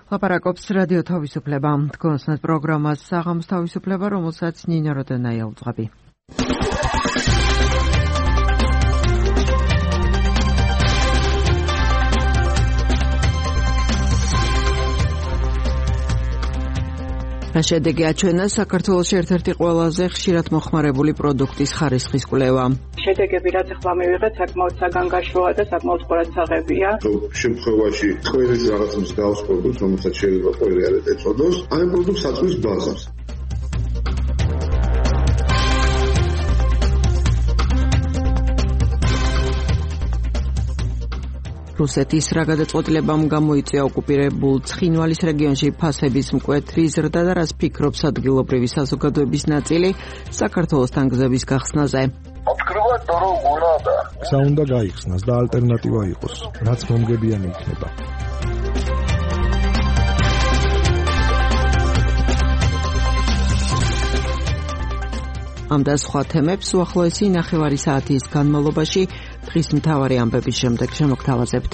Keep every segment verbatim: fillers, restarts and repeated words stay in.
ლაპარაკობს რადიო თავისუფლება. თქვენს პროგრამას საღამოს თავისუფლება, რომელსაც ნინა როდენა ელწყაბი. შედეგი აჩვენა საქართველოს ერთ-ერთი ყველაზე ხშირად მოხმარებული პროდუქტის ხარისხის კვლევა. შედეგები რაც ახლა მივიღეთ, საკმაოდ საგანგაშოა და საკმაოდ ყურადსაღებია. შემთხვევაში თქვენს რაღაც მსგავს პროდუქტს, რომელსაც შეიძლება ყველი არ ეწოდოს, აი პროდუქტს აწვის ბაზარს. რუსეთის რა გადაწყვეტილებამ გამოიწვია ოკუპირებულ ცხინვალის რეგიონში ფასების მკვეთრი ზრდა და რას ფიქრობს ადგილობრივი საზოგადოების ნაწილი საქართველოსთან გზების გახსნაზე. გზა უნდა გაიხსნას და ალტერნატივა იყოს, რაც მომგებიანი იქნება. ამ და სხვა თემებს უახლოესი ნახევარი საათის განმავლობაში დღის მთავარი ამბების შემდეგ შემოგთავაზებთ.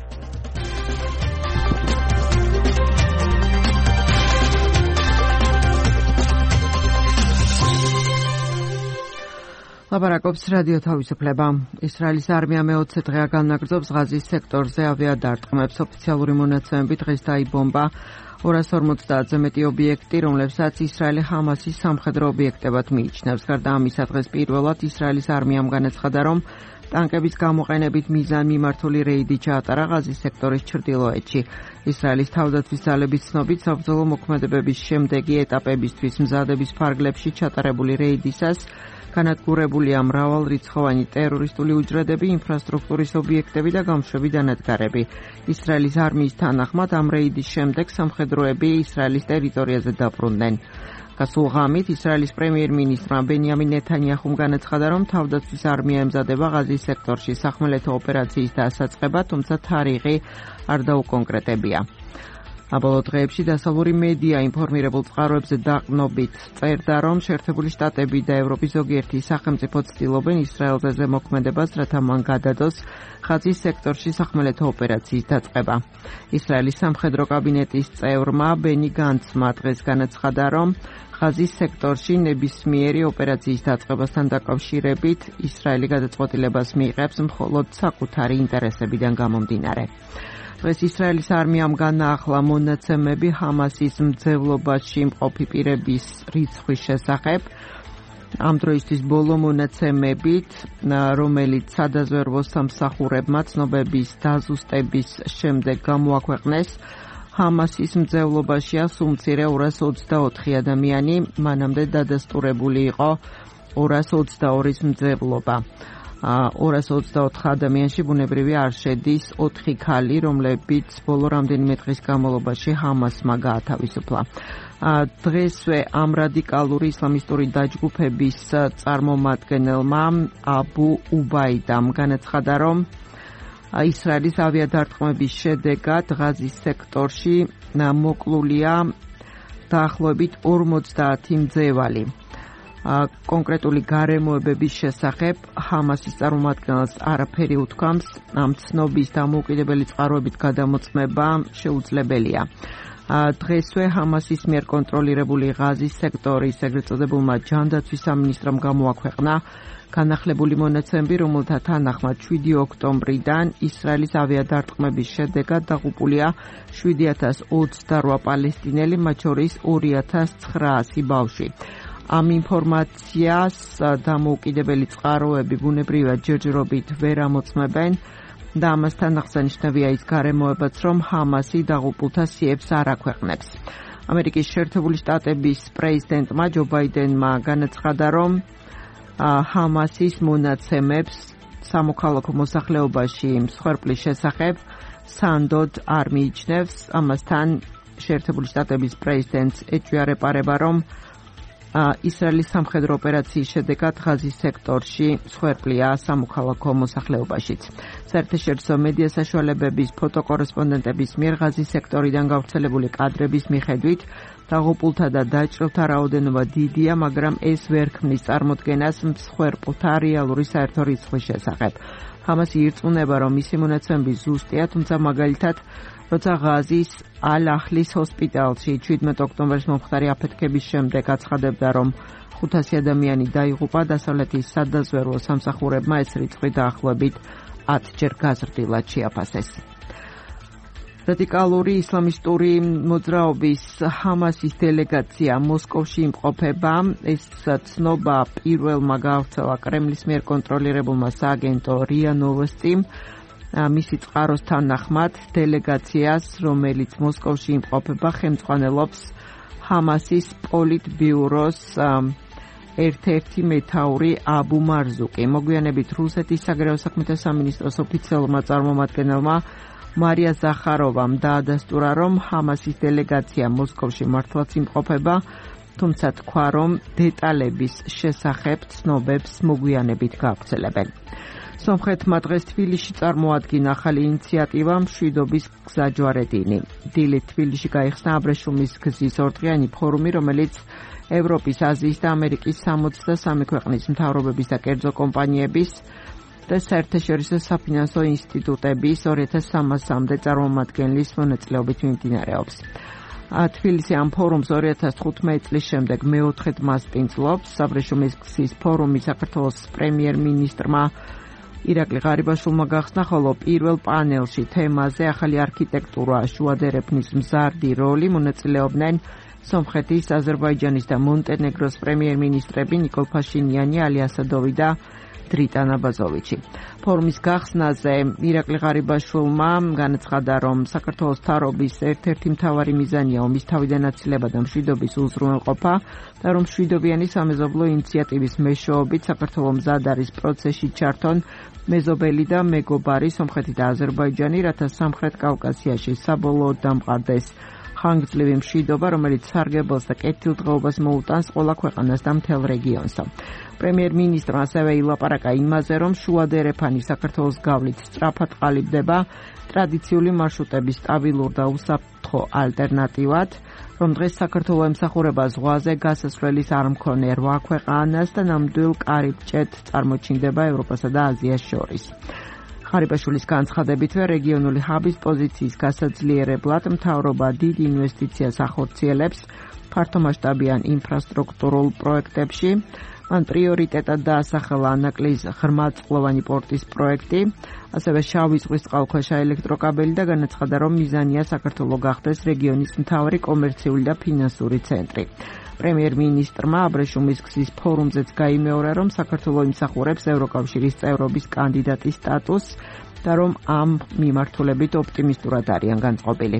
ლაპარაკობს რადიო თავისუფლება. ისრაელის არმია მეოცე დღეა განაგრძობს ღაზის სექტორზე ავიადარტყმებს. ოფიციალური მონაცემებით დღეს დაიბომბა ორას ორმოცდაათზე მეტი ობიექტი, რომლებსაც ისრაელი ჰამასის სამხედრო ობიექტებად მიიჩნევს. გარდა ამისა, დღეს პირველად ისრაელის არმიამ განაცხადა, რომ ტანკების გამოყენებით მიზანმიმართული რეიდი ჩაატარა ღაზის სექტორის ჩრდილოეთში. ისრაელის თავდაცვის ძალების ცნობით, საბრძოლო მოქმედებების შემდეგი ეტაპებისთვის მზადების ფარგლებში ჩატარებული რეიდისას განადგურებულია მრავალრიცხოვანი ტერორისტული უჯრედები, ინფრასტრუქტურის ობიექტები და გამშვები დანადგარები. ისრაელის არმიის თანახმად ამ რეიდის შემდეგ სამხედროები ისრაელის ტერიტორიაზე დაბრუნდნენ. გასულ ღამით ისრაელის პრემიერ-მინისტრმა ბენიამინ ნეთანიაჰუმ განაცხადა, რომ თავდაცვის არმია ემზადება ღაზის სექტორში სახმელეთო ოპერაციის დასაწყებად, თუმცა თარიღი არ დაუკონკრეტებია. აბოლო დღეებში დასავლური მედია ინფორმირებულ წყაროებზე დაყრდნობით წერდა, რომ შეერთებული შტატები და ევროპის ზოგიერთი სახელმწიფო ცდილობენ ისრაელზე ზემოქმედებას, რათა მან გადადოს ღაზის სექტორში სახმელეთო ოპერაციის დაწყება. ისრაელის სამხედრო კაბინეტის წევრმა ბენი განცმა დღეს განაცხადა, რომ ღაზის სექტორში ნებისმიერი ოპერაციის დაწყებასთან დაკავშირებით ისრაელი გადაწყვეტილებას მიიღებს მხოლოდ საკუთარი ინტერესებიდან გამომდინარე. დღეს ისრაელის არმიამ განაახლა მონაცემები ჰამასის მძევლობაში მყოფი პირების რიცხვის შესახებ. ამ დროისთვის ბოლო მონაცემებით, რომელიც სადაზვერვო სამსახურებმა ცნობების დაზუსტების შემდეგ გამოაქვეყნეს, ჰამასის მძევლობაშია სულ მცირე ორას ოცდაოთხი ადამიანი, მანამდე დადასტურებული იყო ორას ოცდაორის მძევლობა. ორას ოცდაოთხ ადამიანში ბუნებრივი არ შედის ოთხი ქალი, რომლებიც ბოლო რამდენიმე დღის განმავლობაში ჰამასმა გაათავისუფლა. დღესვე ამ რადიკალური ისლამისტური დაჯგუფების წარმომადგენელმა აბუ უბაიდამ განაცხადა, რომ ისრაელის ავიადარტყმების შედეგად ღაზის სექტორში მოკლულია დაახლოებით ორმოცდაათი მძევალი. კონკრეტული გარემოებების შესახებ ჰამასის წარმომადგენელს არაფერი უთქვამს, ამ ცნობის დამოუკიდებელი წყაროებით გადამოწმება შეუძლებელია. დღესვე ჰამასის მიერ კონტროლირებული ღაზის სექტორის ეგრეთ წოდებულმა ჯანდაცვის სამინისტრომ გამოაქვეყნა განახლებული მონაცემები, რომელთა თანახმად შვიდი ოქტომბრიდან ისრაელის ავიადარტყმების შედეგად დაღუპულია შვიდი ათას ოცდარვა პალესტინელი, მათ შორის ორი ათას ცხრაასი ბავშვი. ამ ინფორმაციას დამოუკიდებელი წყაროები ბუნებრივად ჯერჯერობით ვერ ამოწმებენ და ამასთან აღსანიშნავია ის გარემოებაც, რომ ჰამასი დაღუპულთა სიებს არ აქვეყნებს. ამერიკის შეერთებული შტატების პრეზიდენტმა ჯო ბაიდენმა განაცხადა, რომ ჰამასის მონაცემებს სამოქალაქო მოსახლეობაში მსხვერპლის შესახებ სანდოდ არ მიიჩნევს. ამასთან შეერთებული შტატების პრეზიდენტს ეჭვია ეპარება, რომ ისრაელის სამხედრო ოპერაციის შედეგად ღაზის სექტორში მსხვერპლია სამოქალაქო მოსახლეობაშიც. საერთაშორისო მედია საშუალებების ფოტოკორესპონდენტების მიერ ღაზის სექტორიდან გავრცელებული კადრების მიხედვით დაღუპულთა და დაჭრილთა რაოდენობა დიდია, მაგრამ ეს ვერ ქმნის წარმოდგენას მსხვერპლთა რეალური საერთო რიცხვის შესახებ. ჰამასი ირწმუნება, რომ მისი მონაცემები ზუსტია, თუმცა მაგალითად, როცა ღაზის ალ-ახლის ჰოსპიტალში შვიდმეტ ოქტომბერს მომხდარი აფეთქების შემდეგ აცხადებდა, რომ ხუთასი ადამიანი დაიღუპა, დასავლეთის სადაზვერვო სამსახურებმა ეს რიცხვი დაახლოებით ათჯერ გაზრდილად შეაფასეს. რადიკალური ისლამისტური მოძრაობის ჰამასის დელეგაცია მოსკოვში იმყოფება. ეს ცნობა პირველმა გავრცელა კრემლის მიერ კონტროლირებულმა სააგენტო რია ნოვოსტიმ. მისი წყაროს თანახმად დელეგაციას, რომელიც მოსკოვში იმყოფება, ხელმძღვანელობს ჰამასის პოლიტბიუროს ერთ-ერთი მეთაური აბუ მარზუკი. მოგვიანებით რუსეთის საგარეო საქმეთა სამინისტროს ოფიციალურმა წარმომადგენელმა მარია ზახაროვამ დაადასტურა, რომ ჰამასის დელეგაცია მოსკოვში მართლაც იმყოფება, თუმცა თქვა, რომ დეტალების შესახებ ცნობებს მოგვიანებით გაავრცელებენ. სომხეთმა დღეს თბილისში წარმოადგინა ახალი ინიციატივა მშვიდობის გზაჯვარედინი. დილით თბილისში გაიხსნა აბრეშუმის გზის ორდღიანი ფორუმი, რომელიც ევროპის, აზიის და ამერიკის სამოცდა სამი ქვეყნის მთავრობების და კერძო კომპანიების და საერთაშორისო საფინანსო ინსტიტუტების ორი ათას სამასამდე წარმომადგენლის მონაწილეობით მიმდინარეობს. თბილისი ამ ფორუმს ორი ათას თხუთმეტი წლის შემდეგ მეოთხედ მასპინძლობს. აბრეშუმის გზის ფორუმი საქართველოს პრემიერ-მინისტრმა ირაკლი ღარიბაშვილმა გახსნა, ხოლო პირველ პანელში თემაზე ახალი არქიტექტურა, შუადერეფნის მზარდი როლი მონაწილეობდნენ სომხეთის, აზერბაიჯანის და მონტენეგროს პრემიერ-მინისტრები ნიკოლ ფაშინიანი, ალი ასადოვი და დრიტან აბაზოვიჩი. ფორუმის გახსნაზე ირაკლი ღარიბაშვილმა განაცხადა, რომ საქართველოს მთავრობის ერთ-ერთი მთავარი მიზანია ომის თავიდან აცილება და მშვიდობის უზრუნველყოფა და რომ მშვიდობიანი სამეზობლო ინიციატივის მეშვეობით საქართველოს მზად არის პროცესში ჩართონ მეზობელი და მეგობარი სომხეთი და აზერბაიჯანი, რათა სამხრეთ კავკასიაში საბოლოოდ დამყარდეს ხანგრძლივი მშვიდობა, რომელიც სარგებელს და კეთილდღეობას მოუტანს ყველა ქვეყანას და მთელ რეგიონს. პრემიერ-მინისტრმა ასევე ილაპარაკა იმაზე, რომ შუადერეფანი საქართველოს გავლით სწრაფად ყალიბდება ტრადიციული მარშრუტების სტაბილურ და უსაფრთხო ალტერნატივად, რომ დღეს საქართველოს ემსახურება ზღვაზე გასასვლელის არ მქონე რვა ქვეყანას და ნამდვილ კარიბჭედ წარმოჩინდება ევროპასა და აზიას შორის. ღარიბაშვილის განცხადებითვე რეგიონული ჰაბის პოზიციის გასაძლიერებლად მთავრობა დიდ ინვესტიციას ახორციელებს ფართომასშტაბიან ინფრასტრუქტურულ პროექტებში. მან პრიორიტეტად დაასახელა ანაკლის ღრმაწყლოვანი პორტის პროექტი, ასევე შავი ზღვის წყალქვეშა ელექტროკაბელი და განაცხადა, რომ მიზანია საქართველოს გახდეს რეგიონის მთავარი კომერციული და ფინანსური ცენტრი. პრემიერ-მინისტრმა აბრეშუმის გზის ფორუმზეც გაიმეორა, რომ საქართველოს იმსახურებს ევროკავშირის წევრობის კანდიდატის სტატუსს და რომ ამ მიმართულებით ოპტიმისტურად არიან განწყობილი.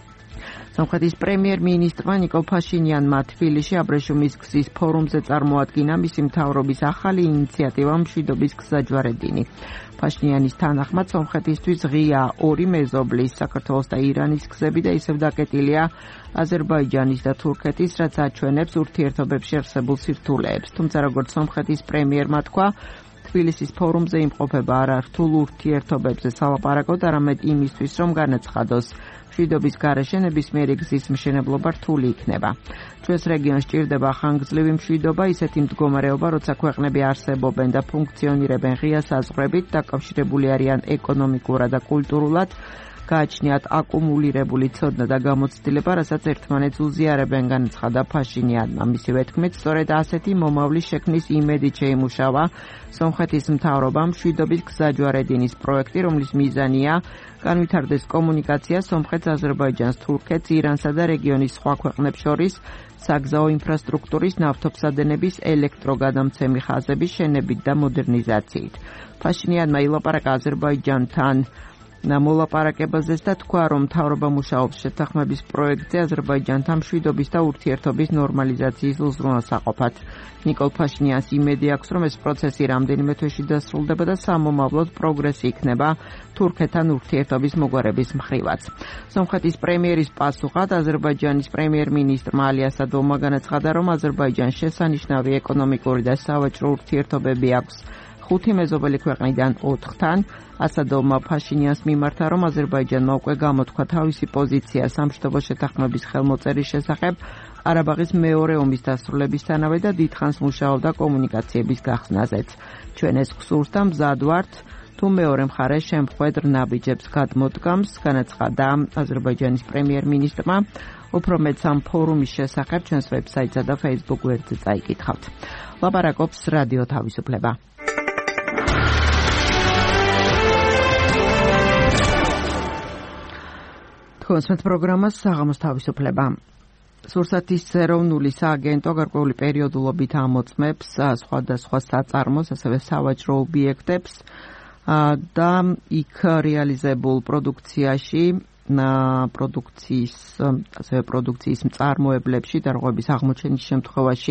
სომხეთის პრემიერ-მინისტრმა ნიკოლ ფაშინიანმა თბილისში აბრეშუმის გზის ფორუმზე წარმოადგინა მისი მთავრობის ახალი ინიციატივა მშვიდობის გზაჯვარედინი. ფაშინიანის თანახმად სომხეთისთვის ღია ორი მეზობლის, საქართველოს და ირანის გზები და ისევ დაკეტილია აზერბაიჯანის და თურქეთის, რაც აჩვენებს ურთიერთობებში არსებულ სირთულეებს. თუმცა როგორც სომხეთის პრემიერმა თქვა, თბილისის ფორუმზე იმყოფება არა რთულ ურთიერთობებზე სალაპარაკოდ, არამედ იმისთვის, რომ განაცხადოს მშვიდობის გარეშე ნებისმიერი გზის მშენებლობა რთული იქნება. ჩვენს რეგიონს სჭირდება ხანგრძლივი მშვიდობა, ისეთი მდგომარეობა, როცა ქვეყნები არსებობენ და ფუნქციონირებენ ღია საზღვრებით, დაკავშირებული არიან ეკონომიკურად და კულტურულად, გააჩნიათ აკუმულირებული ცოდნა და გამოცდილება, რასაც ერთმანეთს უზიარებენ, განაცხადა ფაშინიანმა. მისივე თქმით, სწორედ ასეთი მომავლის შექმნის იმედით შეიმუშავა სომხეთის მთავრობამ მშვიდობის გზაჯვარედინის პროექტი, რომლის მიზანია განვითარდეს კომუნიკაცია სომხეთს, აზერბაიჯანს, თურქეთს, ირანსა და რეგიონის სხვა ქვეყნებს შორის საგზაო ინფრასტრუქტურის, ნავთობსადენების, ელექტროგადამცემი ხაზების შენებით და მოდერნიზაციით. ფაშინიანმა ილაპარაკა აზერბაიჯანთან მოლაპარაკებაზეც და თქვა, რომ მთავრობა მუშაობს შეთანხმების პროექტზე აზერბაიჯანთან მშვიდობის და ურთიერთობის ნორმალიზაციის უზრუნველსაყოფად. ნიკოლ ფაშინიანს იმედი აქვს, რომ ეს პროცესი რამდენიმე თვეში დასრულდება და სამომავლოდ პროგრესი იქნება თურქეთთან ურთიერთობის მოგვარების მხრივაც. სომხეთის პრემიერის პასუხად აზერბაიჯანის პრემიერ-მინისტრმა ალი ასადოვმა განაცხადა, რომ აზერბაიჯანს შესანიშნავი ეკონომიკური და სავაჭრო ურთიერთობები აქვს ხუთი მეზობელი ქვეყნიდან ოთხთან. ასადოვმა ფაშინიანს მიმართა, რომ აზერბაიჯანმა უკვე გამოთქვა თავისი პოზიცია სამშვიდობო შეთანხმების ხელმოწერის შესახებ, ყარაბაღის მეორე ომის დასრულებისთანავე და დიდხანს მუშაობდა კომუნიკაციების გახსნაზეც. ჩვენ ეს გსურთ და მზად ვართ თუ მეორე მხარე შემხვედრ ნაბიჯებს გადმოდგამს, განაცხადა აზერბაიჯანის პრემიერ-მინისტრმა. უფრო მეტს ამ ფორუმის შესახებ ჩვენს ვებსაიტსა და Facebook გვერდზე წაიკითხავთ. ლაპარაკობს რადიო თავისუფლება. კონსმეთ პროგრამას საღამოს თავისუფლება. სურსათის ეროვნული სააგენტო გარკვეული პერიოდულობით ამოწმებს სხვადასხვა საწარმოს, ასევე სავაჭრო ობიექტებს და იქ რეალიზებულ პროდუქციაში პროდუქციის ასევე პროდუქციის მწარმოებლებში დარღვევების აღმოჩენის შემთხვევაში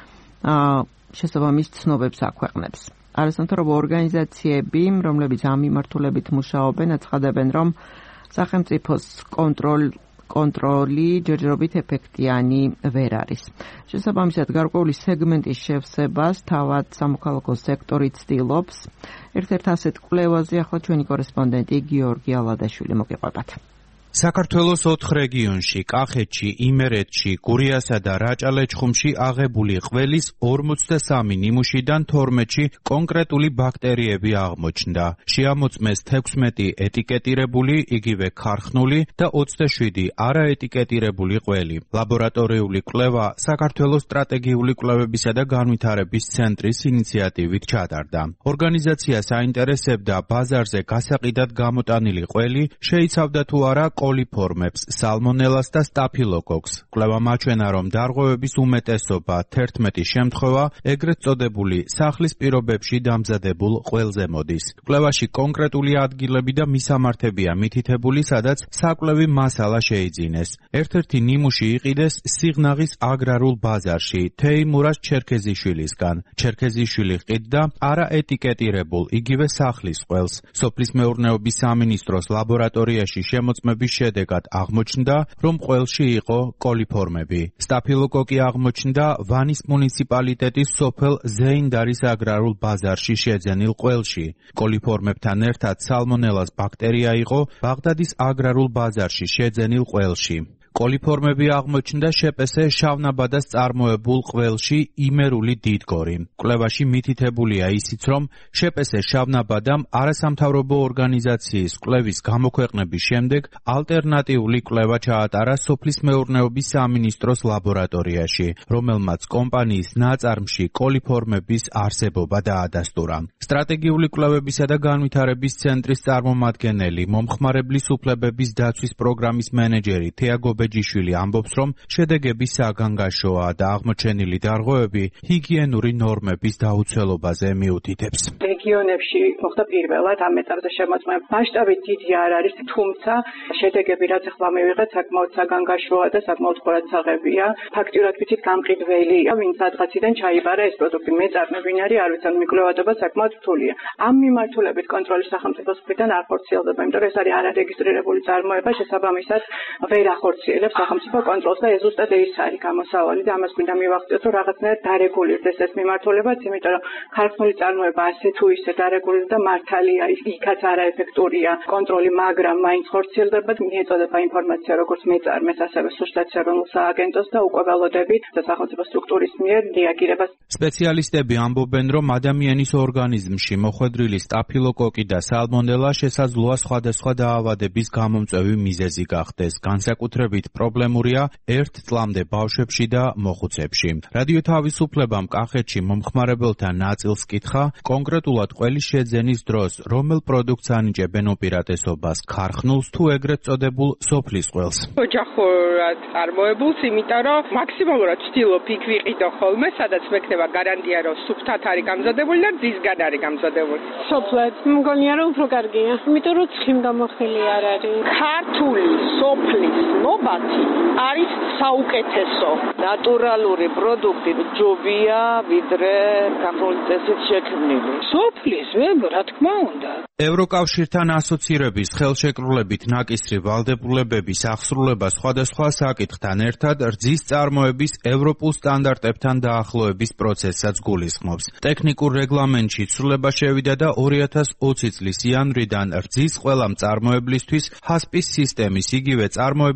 შესაბამის ცნობებს აქვეყნებს. არასამთავრობო ორგანიზაციები, რომლებიც ამ მიმართულებით მუშაობენ, აცხადებენ, რომ სახელმწიფოს კონტროლ კონტროლი ჯერჯერობით ეფექტიანი ვერ არის. შესაბამისად, გარკვეული სეგმენტის შევსებას თავად სამოქალაქო სექტორი ცდილობს. ერთ-ერთ ასეთ კვლევაზე ახლა ჩვენი კორესპონდენტი გიორგი ალადაშვილი მოგიყვებათ. საქართველოს ოთხ რეგიონში, კახეთში, იმერეთში, გურიასა და რაჭა-ლეჩხუმში აღებული ყველის ორმოცდასამი ნიმუშიდან თორმეტში კონკრეტული ბაქტერიები აღმოჩნდა. შეამოწმეს თექვსმეტი ეტიკეტირებული, იგივე ქარხნული და ოცდაშვიდი არაეტიკეტირებული ყველი. ლაბორატორიული კვლევა საქართველოს სტრატეგიული კვლევებისა და განვითარების ცენტრის ინიციატივით ჩატარდა. ორგანიზაციას აინტერესებდა ბაზარზე გასაყიდად გამოტანილი ყველი შეიცავდა თუ არა კოლიფორმებს, სალმონელას და სტაფილოკოკს. კვლევამ აჩვენა, რომ დარღვევების უმეტესობა თერთმეტი შემთხვევა ეგრეთ წოდებული სახლის პირობებში დამზადებულ ყველზე მოდის. კვლევაში კონკრეტული ადგილები და მისამართებია მითითებული, სადაც საკვლევი მასალა შეიძინეს. ერთ-ერთი ნიმუში იყიდეს სიღნაღის აგრარულ ბაზარში, თეიმურას ჩერქეზიშვილისგან. ჩერქეზიშვილი ყიდდა არაეტიკეტირებულ, იგივე სახლის ყველს. სოფლის მეურნეობის სამინისტროს ლაბორატორიაში შემოწმების შედეგად აღმოჩნდა, რომ ყველში იყო კოლიფორმები. სტაფილოკოკი აღმოჩნდა ვანის მუნიციპალიტეტის სოფელ ზეინდარის აგრარულ ბაზარში შეძენილ ყველში. კოლიფორმებთან ერთად სალმონელას ბაქტერია იყო ბაღდადის აგრარულ ბაზარში შეძენილ ყველში. კოლიფორმები აღმოჩნდა შეპესე შავნაბადას წარმოებულ ყველში იმერული დიდგორი. კვლევაში მითითებულია ისიც, რომ შეპესე შავნაბადამ არასამთავრობო ორგანიზაციის კვლევის გამოქვეყნების შემდეგ ალტერნატიული კვლევა ჩაატარა სოფლის მეურნეობის სამინისტროს ლაბორატორიაში, რომელმაც კომპანიის ნაწარმში კოლიფორმების არსებობა დაადასტურა. სტრატეგიული კვლევებისა და განვითარების ცენტრის წარმომადგენელი, მომხმარებლის უფლებების დაცვის პროგრამის მენეჯერი თეაგო ბეჯიშვილი ამბობს, რომ შედეგები საგანგაშოა და აღმოჩენილი დარღვევები ჰიგიენური ნორმების დაუცველობაზე მიუთითებს. რეგიონებში მოხდა პირველად ამ ეტაპზე შემოწმება. მასშტაბით დიდი არ არის, თუმცა შედეგები რაც ახლა მივიღეთ, საკმაოდ საგანგაშოა და საკმაოდ ყურადსაღებია. ფაქტიურად ვიცით გამყიდველია, ვინც სადღაციდან ჩაიბარა ეს პროდუქტი. მეწარმე ვინ არის, არ ვიცი, მიკვლევადობა საკმაოდ რთულია. ამ მიმართულებით კონტროლის სახელმწიფოს მხრიდან არ ხორციელდება, იმიტომ რომ ეს არის არარეგისტრირებული წარმოება, შესაბამისად ვერ ახორციელებს სახელმწიფო კონტროლს და ეს ზუსტად ის არის გამოსავალი და ამას გვინდა მივახციოთ, რომ რაღაცნაირად დარეგულირდეს ეს მიმართულებაც, იმიტომ რომ ქარხნული წარმოება ასე თუ ისე დარეგულირდა და მართალია იქაც არაეფექტურია კონტროლი, მაგრამ მაინც ხორციელდება. მიეწოდება ინფორმაცია როგორც მეწარმეს, ასევე სურსათის ეროვნულ სააგენტოს და უკვე ველოდებით სახელმწიფო სტრუქტურის მიერ რეაგირებას. სპეციალისტები ამბობენ, რომ ადამიანის ორგანიზმში მოხვედრილი სტაფილოკოკი და სალმონელა შესაძლოა სხვადასხვა დაავადების გამომწვევი მიზეზი გახდეს. განსაკუთრებით პრობლემურია ერთ წლამდე ბავშვებში და მოხუცებში. რადიო თავისუფლებამ კახეთში მომხმარებელთა ნაწილს კითხა, კონკრეტულად ყველის შეძენის დროს რომელ პროდუქტს ანიჭებენ უპირატესობას, ქარხნულს თუ ეგრეთ წოდებულ სოფლის ყველს. ოჯახურად წარმოებულს, იმიტომ რომ მაქსიმალურად ვცდილობ იქ ვიყიდო ხოლმე, სადაც მექნება გარანტია, რომ სუფთად არის გამზადებული და ძისგან არის გამზადებული. სოფლად მგონია რომ უფრო კარგია, იმიტომ რომ ცხიმ გამოხილი არ არის. ქართული სოფლის ნობათი არის საუკეთესო ნატურალური პროდუქტი, ჯობია ვიდრე ქართული წესით შექმნილი. სოფლის ვებ, რა თქმა უნდა. ევროკავშირთან ასოცირების ხელშეკრულებით ნაკისრი ვალდებულებების აღსრულება სხვადასხვა საკითხთან ერთად რძის წარმოების ევროპულ სტანდარტებთან დაახლოების პროცესსაც გულისხმობს. ტექნიკურ რეგლამენტში ცვლილება შევიდა და ორი ათას ოცი წლის იანვრიდან რძის ყველა მწარმოებლისთვის ჰასპის სისტემის, იგივე წარმოების მაღალ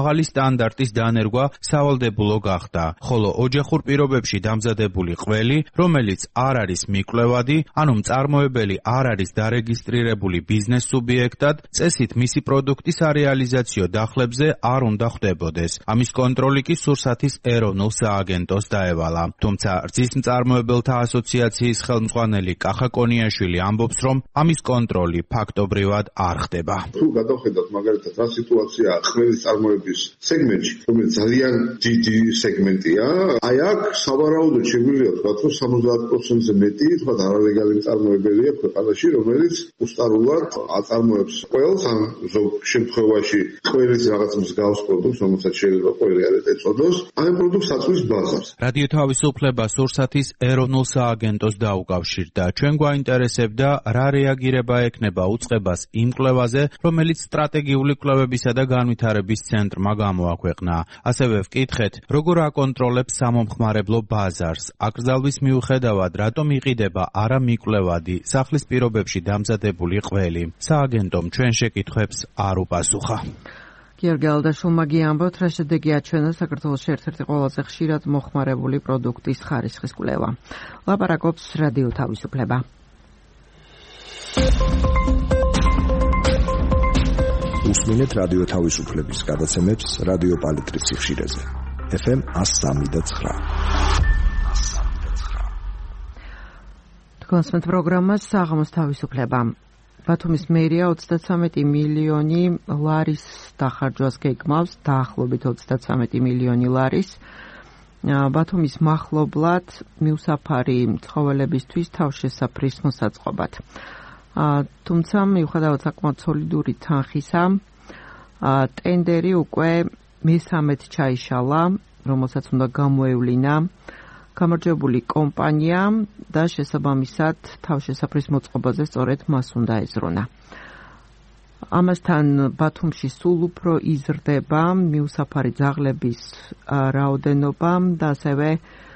მაღალი სტანდარტის დანერგვა სავალდებულო გახდა, ხოლო ოჯახურ პირობებში დამზადებული ყველი, რომელიც არ არის მიკვლევადი, ანუ მწარმოებელი არ არის დარეგისტრირებული ბიზნეს სუბიექტად, წესით მისი პროდუქტის არეალიზაციო დახლებზე არ უნდა ხდებოდეს. ამის კონტროლი კი სურსათის ეროვნულ სააგენტოს დაევალა. თუმცა რძის მწარმოებელთა ასოციაციის ხელმძღვანელი კახა კონიაშვილი ამბობს, რომ ამის კონტროლი ფაქტობრივად არ ხდება. თუ გადავხედოთ მაგალითად რა სიტუაციაა ხმელის წარმოების სეგმენტში, რომელიც ძალიან დიდი სეგმენტია, აი აქ სავარაუდოდ შეგვიძლია ვთქვათ, რომ სამოცდაათ პროცენტზე მეტი თქვათ არალეგალი მწარმოებელია ქვეყანაში, რომელიც უსტარულად აწარმოებს ყველს, ან ზოგ შემთხვევაში ყველის რაღაც მსგავს პროდუქტს, რომელსაც შეიძლება ყველი არ ეწოდოს, ამ პროდუქტს აწვის ბაზარს. რადიო თავისუფლება სურსათის ეროვნულ სააგენტოს დაუკავშირდა. ჩვენ გვაინტერესებდა, რა რეაგირება ექნება უწყებას იმ კვლევაზე, რომელიც სტრატეგიული კვლევებისა და განვითარების ცენტრმა გამოაქვეყნა. ასევე ვკითხეთ, როგორ აკონტროლებს სამომხმარებლო ბაზარს. აკრძალვის მიუხედავად, რატომ იყიდება არამიკვლევადი სახლის პირობებში დამზადებული ყველი. სააგენტომ ჩვენ შეკითხვებს არ უპასუხა. გიორგი ალდაშულმა გიამბობთ, რა შედეგი აჩვენა საქართველოში ერთ-ერთი ყველაზე ხშირად მოხმარებული პროდუქტის ხარისხის კვლევა. ლაპარაკობს რადიო თავისუფლება. უსმინეთ რადიო თავისუფლების გადაცემებს რადიო პალიტრის სიხშირეზე. ეფ ემ one oh three და nine. თქვენს პროგრამას საღამოს თავისუფლება. ბათუმის მერია ოცდათვრამეტი მილიონი ლარის დახარჯვას გეგმავს, დაახლოებით ოცდათვრამეტი მილიონი ლარის. ბათუმის მახლობლად მიუსაფარი ცხოველებისთვის თავშესაფრის მოსაწყობად. თუმცა მიუხედავად საკმაოდ სოლიდური თანხისა, ტენდერი უკვე მესამედ ჩაიშალა, რომელსაც უნდა გამოევლინა გამარჯვებული კომპანია და შესაბამისად თავშესაფრის მოწყობაზე სწორედ მას უნდა ეზრონა. ამასთან ბათუმში სულ უფრო იზრდება მიუსაფარი ძაღლების რაოდენობა და ასევე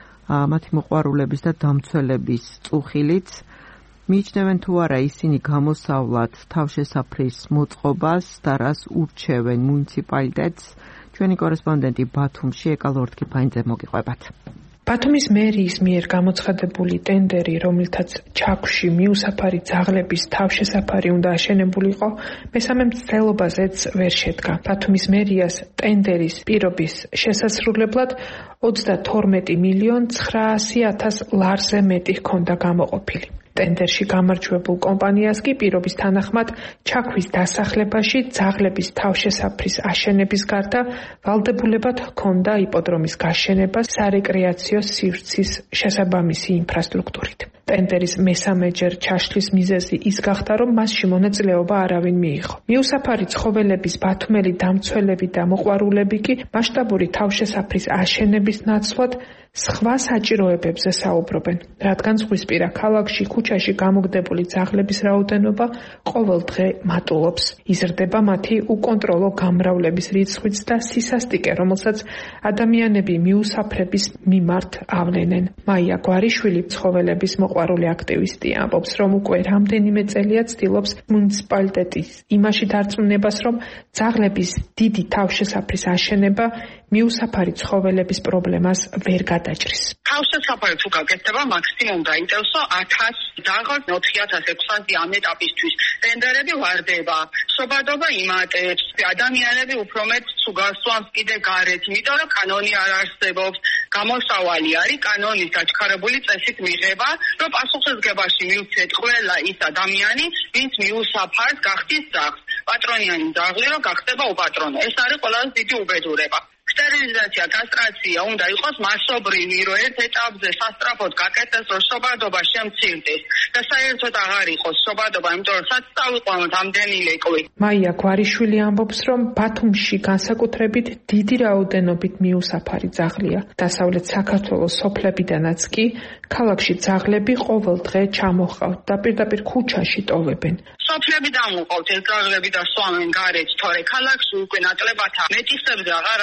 მათი მოყვარულების და დამცველების წუხილიც. მიიჩნევენ თუ არა ისინი გამოსავლად თავშესაფრის მოწყობას და რას ურჩევენ მუნიციპალიტეტს. ჩვენი კორესპონდენტი ბათუმში ეკა ლორთქიფაინძე მოგიყვებათ. ბათუმის მერიის მიერ გამოცხადებული ტენდერი, რომელთაც ჩაქვში მიუსაფარი ძაღლების თავშესაფარი უნდა აშენებულიყო, მესამე მცდელობაზეც ვერ შედგა. ბათუმის მერიას ტენდერის პირობის შესასრულებლად ოცდათორმეტი მილიონ ცხრაასი ათას ლარზე მეტი ჰქონდა გამოყოფილი. ტენდერში გამარჯვებულ კომპანიას კი პირობის თანახმად ჩაქვის დასახლებაში ძაღლების თავშესაფრის აშენების გარდა ვალდებულებად ჰქონდა იპოდრომის გაშენება სარეკრეაციო სივრცის შესაბამისი ინფრასტრუქტურით. ტენდერის მესამეჯერ ჩაშლის მიზეზი ის გახდა, რომ მასში მონაწილეობა არავინ მიიღო. მიუსაფარი ცხოველების ბათუმელი დამცველები და მოყვარულები კი მასშტაბური თავშესაფრის აშენების ნაცვლად სხვა საჭიროებებზე საუბრობენ, რადგან ზღვისპირა ქალაქში ქუჩაში გამოგდებული ძაღლების რაოდენობა ყოველ დღე მატულობს. იზრდება მათი უკონტროლო გამრავლების რიცხვიც და სისასტიკე, რომელსაც ადამიანები მიუსაფრების მიმართ ავლენენ. მაია გვარიშვილი, ცხოველების მოყვარული აქტივისტი, ამბობს, რომ უკვე რამდენიმე წელია ცდილობს მუნიციპალიტეტის იმაში დარწმუნებას, რომ ძაღლების დიდი თავშესაფრის აშენება მიუსაფარი ცხოველების პრობლემას ვერ გადაჭრის. თავშესაფარი თუ გაკეთდება, მაქსიმუმ დაიწევსო ათას ძაღლს ოთხი ათას ექვსასი ამ ეტაპისთვის. ტენდერები ვარდება, შობადობა იმატებს, ადამიანები უფრო მეტ თუ გასვამს კიდე გარეთ, იმიტომ რომ კანონი არ არსებობს. გამოსავალი არის კანონის დაჩქარებული წესით მიღება, რომ პასუხისმგებაში მივცეთ ყველა ის ადამიანი, ვინც მიუსაფარს გახდის ძაღლს. პატრონიანი ძაღლი რომ გახდება უპატრონო. ეს არის ყველაზე დიდი უბედურება. სტერილიზაცია, კასტრაცია უნდა იყოს მასობრივი, რომ ერთ ეტაპზე სასწრაფოდ გაკეთდეს, რომ შობადობა შემცირდეს და საერთოდ აღარ იყოს შობადობა, იმიტომ რომ სადაც წავიყვანოთ ამდენი ლეკვი. მაია გვარიშვილი ამბობს, რომ ბათუმში განსაკუთრებით დიდი რაოდენობით მიუსაფარი ძაღლია. დასავლეთ საქართველოს სოფლებიდანაც კი ქალაქში ძაღლები ყოველ დღე ჩამოჰყავთ და პირდაპირ ქუჩაში ტოვებენ. სოფლებიდან უყავთ ეს ძაღლები და სვამენ გარეთ, თორე ქალაქში უკვე ნაკლებათა მეტისებზე აღარაა ლაპარაკი.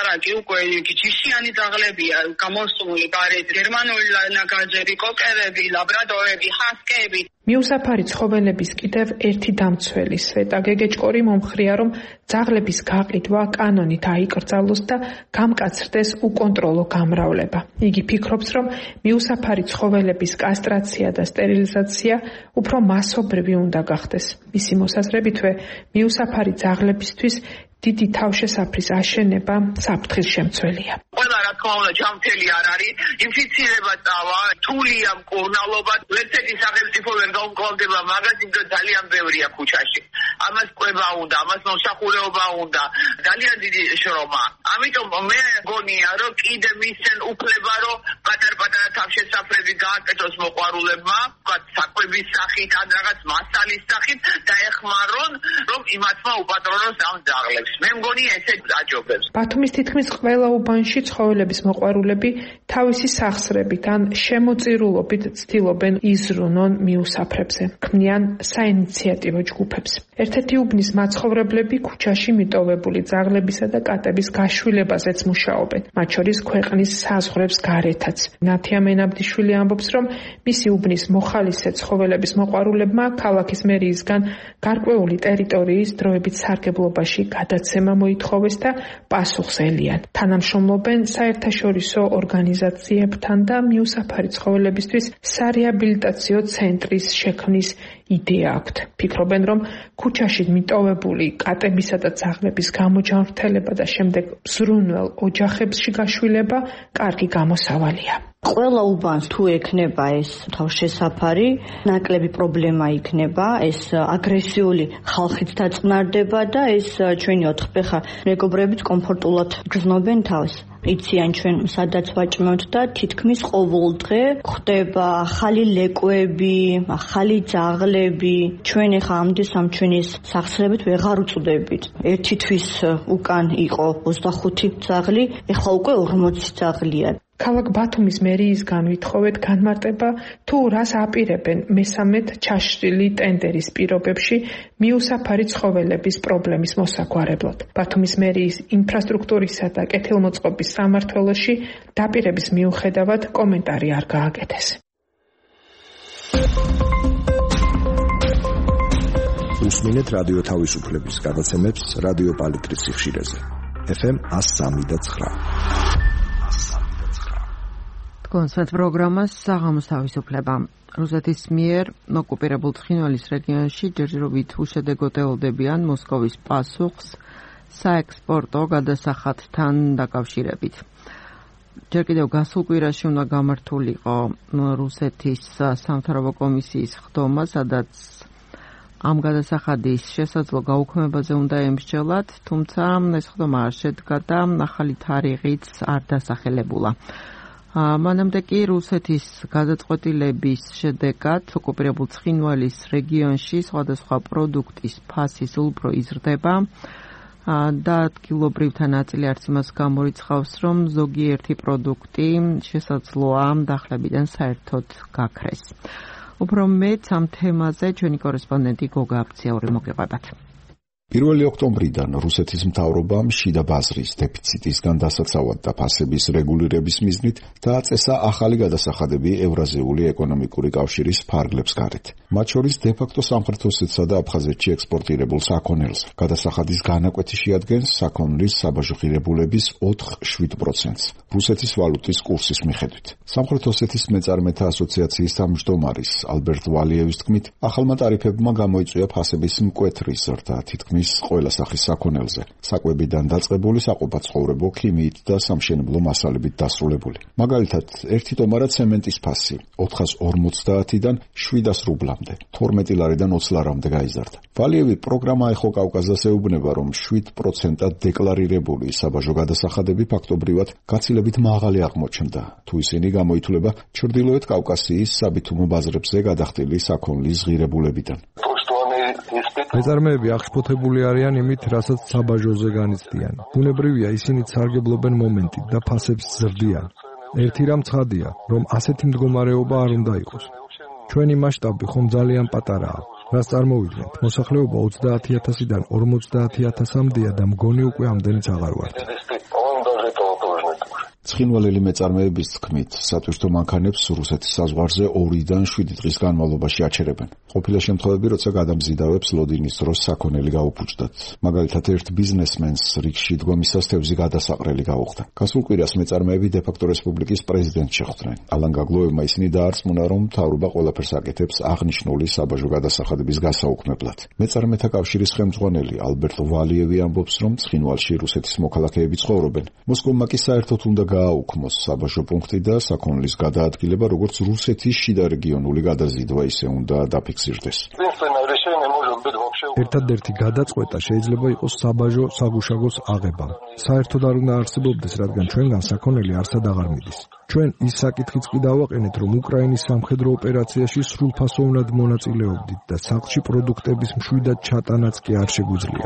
ლაპარაკი უკვე ჯიშიანი ძაღლებია გამოსული გარეთ, გერმანული ნაგაზები, კოკერები, ლაბრადორები, ჰასკები. მიუსაფარი ცხოველების კიდევ ერთი დამცველი სვეტა გეგეჭკორი მომხრია, რომ ძაღლების გაყიდვა კანონით აიკრძალოს და გამკაცრდეს უკონტროლო გამრავლება. იგი ფიქრობს, რომ მიუსაფარი ცხოველების კასტრაცია და სტერილიზაცია უფრო მასობრივი უნდა გახდეს. მისი მოსაზრებითვე მიუსაფარი ძაღლებისთვის დიდი თავშესაფრის აშენება საფრთხის შემცველია. ყველა რა თქმა უნდა ჯანმრთელი არ არის, ინფიცირება წავა, თულია მკურნალობა, ლეცეთის სახელმწიფო ვერ გაუმკლავდება მაგას, იმიტომ ძალიან ბევრია ქუჩაში. ამას კვება უნდა, ამას მოსახურეობა უნდა, ძალიან დიდი შრომა. ამიტომ მე მგონია, რომ კიდე მისცენ უფლება, რომ პატარ-პატარა თავშესაფრები გააკეთოს მოყვარულებმა, ვთქვათ, საკვების სახით ან რაღაც მასალის სახით და ეხმარონ, რომ იმათმა უპატრონოს ამ ძაღლებს. მე მგონია ესე აჯობებს. ბათუმის თითქმის ყველა უბანში ცხოველების მოყვარულები თავისი სახსრებით ან შემოწირულობით ცდილობენ იზრუნონ მიუსაფრებზე. ქმნიან საინიციატივო ჯგუფებს. ერთ-ერთი უბნის მაცხოვრებლები ქუჩაში მიტოვებული ძაღლებისა და კატების გაშვილებაზეც მუშაობენ. მათ შორის ქვეყნის საზღვრებს გარეთაც. ნათია მენაბდიშვილი ამბობს, რომ მისი უბნის მოხალისე ცხოველების მოყვარულებმა ქალაქის მერიისგან გარკვეული ტერიტორიის დროებით სარგებლობაში გადაცემა მოითხოვეს და პასუხს ელიან. თანამშრომლობენ საერთაშორისო ორგანიზაციებთან და მიუსაფარი ცხოველებისთვის სარეაბილიტაციო ცენტრის შექმნის იდეა აქვთ. ფიქრობენ, რომ ქუჩაში მიტოვებული კატებისა და ძაღლების გამოჯანმრთელება და შემდეგ ზრუნველ ოჯახებში გაშვილება კარგი გამოსავალია. ყველა უბანს თუ ექნება ეს თავშესაფარი, ნაკლები პრობლემა იქნება, ეს აგრესიული ხალხიც დაწნარდება და ეს ჩვენი ოთხფეხა მეგობრებიც კომფორტულად გრძნობენ თავს. იციან ჩვენ სადაც ვაჭმევთ და თითქმის ყოველ დღე ხდება ახალი ლეკვები, ახალი ძაღლები. ჩვენ ახლა ამდესამ ჩვენი სახსრებით ვეღარ უწვდებით. ერთი თვის უკან იყო ოცდახუთი ძაღლი, ახლა უკვე ორმოცი ძაღლია. ქალაქ ბათუმის მერიისგან ვითხოვეთ განმარტება, თუ რას აპირებენ მესამედ ჩაშლილი ტენდერის პირობებში მიუსაფარი ცხოველების პრობლემის მოსაგვარებლად. ბათუმის მერიის ინფრასტრუქტურისა და კეთილმოწყობის სამმართველოში დაპირების მიუხედავად კომენტარი არ გააკეთეს. უსმინეთ რადიო თავისუფლების გადაცემებს რადიო პალიტრის სიხშირეზე. ეფ ემ one oh three point nine. კონცერტ პროგრამას საღამოს თავისუფლება. რუსეთის მიერ ოკუპირებულ ცხინვალის რეგიონში ჯერჯერობით უშედეგოდ ელოდებიან მოსკოვის პასუხს საექსპორტო გადასახადთან დაკავშირებით. ჯერ კიდევ გასულ კვირაში უნდა გამართულიყო რუსეთის სამთავრობო კომისიის ხდომა, სადაც ამ გადასახადის შესაძლო გაუქმებაზე უნდა ემსჯელათ, თუმცა ეს ხდომა არ შედგა და ახალი თარიღიც არ დასახელებულა. მანამდე კი რუსეთის გადაწყვეტილების შედეგად ოკუპირებულ ცხინვალის რეგიონში სხვადასხვა პროდუქტის ფასი სულ უფრო იზრდება და ადგილობრივთა ნაწილი არც იმას გამორიცხავს, რომ ზოგიერთი პროდუქტი შესაძლოა დახლებიდან საერთოდ გაქრეს. უფრო მეც ამ თემაზე ჩვენი კორესპონდენტი გოგა აბციური მოგეყვებათ. პირველი ოქტომბრიდან რუსეთის მთავრობამ შიდა ბაზრის დეფიციტისგან დასაცავად და ფასების რეგულირების მიზნით დააწესა ახალი გადასახადები ევრაზიული ეკონომიკური კავშირის ფარგლებს გარეთ. მათ შორის დე-ფაქტო სამხრეთ ოსეთსა და აფხაზეთში ექსპორტირებულ საქონელს. გადასახადის განაკვეთი შეადგენს საქონლის საბაჟო ღირებულების ოთხ შვიდ პროცენტს რუსეთის ვალუტის კურსის მიხედვით. სამხრეთ ოსეთის მეწარმეთა ასოციაციის თავმჯდომარის ალბერტ ვალიევის თქმით, ახალმა ტარიფებმა გამოიწვია ფასების მკვეთრი ზრდა თითქმის ყველა სახის საქონელზე, საკვებიდან დაწყებული საყოფაცხოვრებო, ქიმიით და სამშენებლო მასალებით დასრულებული. მაგალითად, ერთი ტომარა ცემენტის ფასი ოთხას ორმოცდაათიდან შვიდას რუბლამდე, თორმეტი ლარიდან ოცი ლარამდე გაიზარდა. ვალიევი პროგრამა ეხო კავკაზას ეუბნება, რომ შვიდ პროცენტად დეკლარირებული საბაჟო გადასახადები ფაქტობრივად გაცილებით მაღალი აღმოჩნდა, თუ ისინი გამოითვლება ჩრდილოეთ კავკასიის საბითუმო ბაზრებზე გადახდილი საქონლის ღირებულებიდან. მეწარმეები აღშფოთებული არიან იმით, რასაც საბაჟოზე განიცდიან. ბუნებრივია, ისინი სარგებლობენ მომენტით და ფასებს ზრდიან. ერთი რამ ცხადია, რომ ასეთი მდგომარეობა არ უნდა იყოს. ჩვენი მასშტაბი ხომ ძალიან პატარაა. რას წარმოვიდგენთ, მოსახლეობა ოცდაათი ათასიდან ორმოცდაათი ათასამდეა და მგონი უკვე ამდენიც აღარ ვართ. ცხინვალელი მეწარმეების თქმით, სატვირთო მანქანებს რუსეთის საზღვარზე ორიდან შვიდი დღის განმავლობაში აჩერებენ. ყოფილა შემთხვევები, როცა გადამზიდავებს ლოდინის დროს საქონელი გაუფუჭდათ. მაგალითად, ერთ ბიზნესმენს რიგში დგომისას თევზი გადასაყრელი გაუხდა. გასულ კვირას მეწარმეები დე-ფაქტო რესპუბლიკის პრეზიდენტს შეხვდნენ. ალან გაგლოევმა ისინი დაარწმუნა, რომ მთავრობა ყველაფერს აკეთებს აღნიშნული საბაჟო გადასახადების გასაუქმებლად. მეწარმეთა კავშირის ხელმძღვანელი ალბერტ ვალიევი ამბობს, რომ ცხინვალში რუსეთის მოქალაქეები ცხოვრობენ. მოსკოვმა კი საერთოდ უნდა გააუქმოს საბაჟო პუნქტი და საქონლის გადაადგილება, როგორც რუსეთის შიდა რეგიონული გადაზიდვა ისე უნდა დაფიქსირდეს. ერთადერთი გადაწყვეტა შეიძლება იყოს საბაჟო საგუშაგოს აღება. საერთოდ არ უნდა არსებობდეს, რადგან ჩვენგან საქონელი არსად აღარ მიდის. ჩვენ ის საკითხიც კი დავაყენეთ, რომ უკრაინის სამხედრო ოპერაციაში სრულფასოვნად მონაწილეობდით და სახლში პროდუქტების მშვიდად ჩატანაც კი არ შეგვიძლია.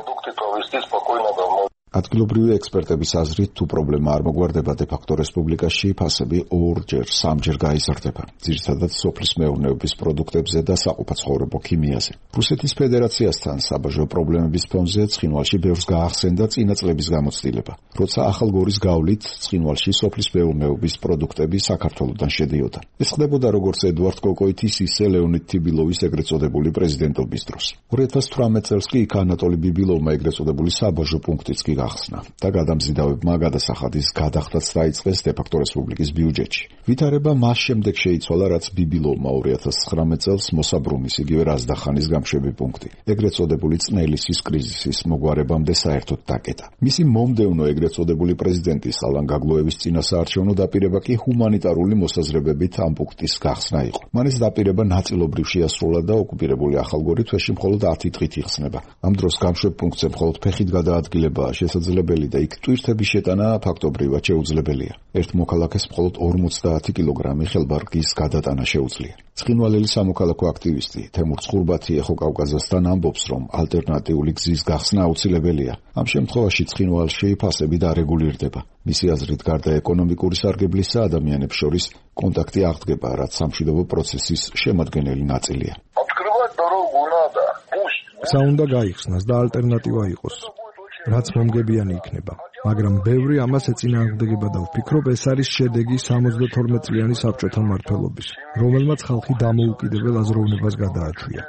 ადგილობრივი ექსპერტების აზრით, თუ პრობლემა არ მოგვარდება დე-ფაქტო რესპუბლიკაში, ფასები ორჯერ, სამჯერ გაიზრდება. ძირითადად სოფლის მეურნეობის პროდუქტებზე და საყოფაცხოვრებო ქიმიაზე. რუსეთის ფედერაციასთან საბაჟო პრობლემების ფონზე ცხინვალში ბევრს გაახსენდა წინა წლების გამოცდილება. როცა ახალგორის გავლით ცხინვალში სოფლის მეურნეობის პროდუქტები საქართველოდან შედიოდა. ეს ხდებოდა როგორც ედვარდ კოკოითის, ისე ლეონიდ თიბილოვის ეგრეთ წოდებული პრეზიდენტობის დროს. ორი ათას თვრამეტ წელს კი იქ ანატოლი ბიბილოვმა ეგრეთ წოდებული საბაჟო პუნქტიც კი გახსნა და გადამზიდავებმა გადასახადის გადახდაც დაიწყეს დე-ფაქტო რესპუბლიკის ბიუჯეტში. ვითარება მას შემდეგ შეიცვალა, რაც ბიბილოვმა ორი ათას ცხრამეტ წელს მოსაბრუმის იგივე რაზდახანის გამშვები პუნქტი, ეგრეთ წოდებული წნელისის კრიზისის მოგვარებამდე საერთოდ დაკეტა. მისი მომდევნო ეგრეთ წოდებული პრეზიდენტის ალან გაგლოევის წინასაარჩევნო დაპირება კი ჰუმანიტარული მოსაზრებებით ამ პუნქტის გახსნა იყო. მან ეს დაპირება ნაწილობრივ შეასრულა და ოკუპირებული ახალგორი თვეში მხოლოდ ათი დღით იხსნება. ამ დროს გამშვებ პუნქტზე მხოლოდ ფეხით გადაადგილებაა შესაძლებელი და იქ ტვირთების შეტანა ფაქტობრივად შეუძლებელია. ერთ მოქალაქეს მხოლოდ ორმოცდაათი კილოგრამი ხელბარგის გადატანა შეუძლია. ცხინვალელი სამოქალაქო აქტივისტი თემურ ცხურბათი ეხო-კავკაზასთან ამბობს, რომ ალტერნატიული გზის გახსნა აუცილებელია. ამ შემთხვევაში ცხინვალში ფასები დარეგულირდება. მისი აზრით, გარდა ეკონომიკური სარგებლისა, ადამიანებს შორის კონტაქტი აღდგება, რაც სამშვიდობო პროცესის შემადგენელი ნაწილია. გზა უნდა გაიხსნას და ალტერნატივა იყოს, რაც მომგებიანი იქნება. მაგრამ ბევრი ამას ეწინააღმდეგება და ვფიქრობ, ეს არის შედეგი სამოცდათორმეტ წლიანი საბჭოთა მმართველობის, რომელმაც ხალხი დამოუკიდებელ აზროვნებას გადააჩვია.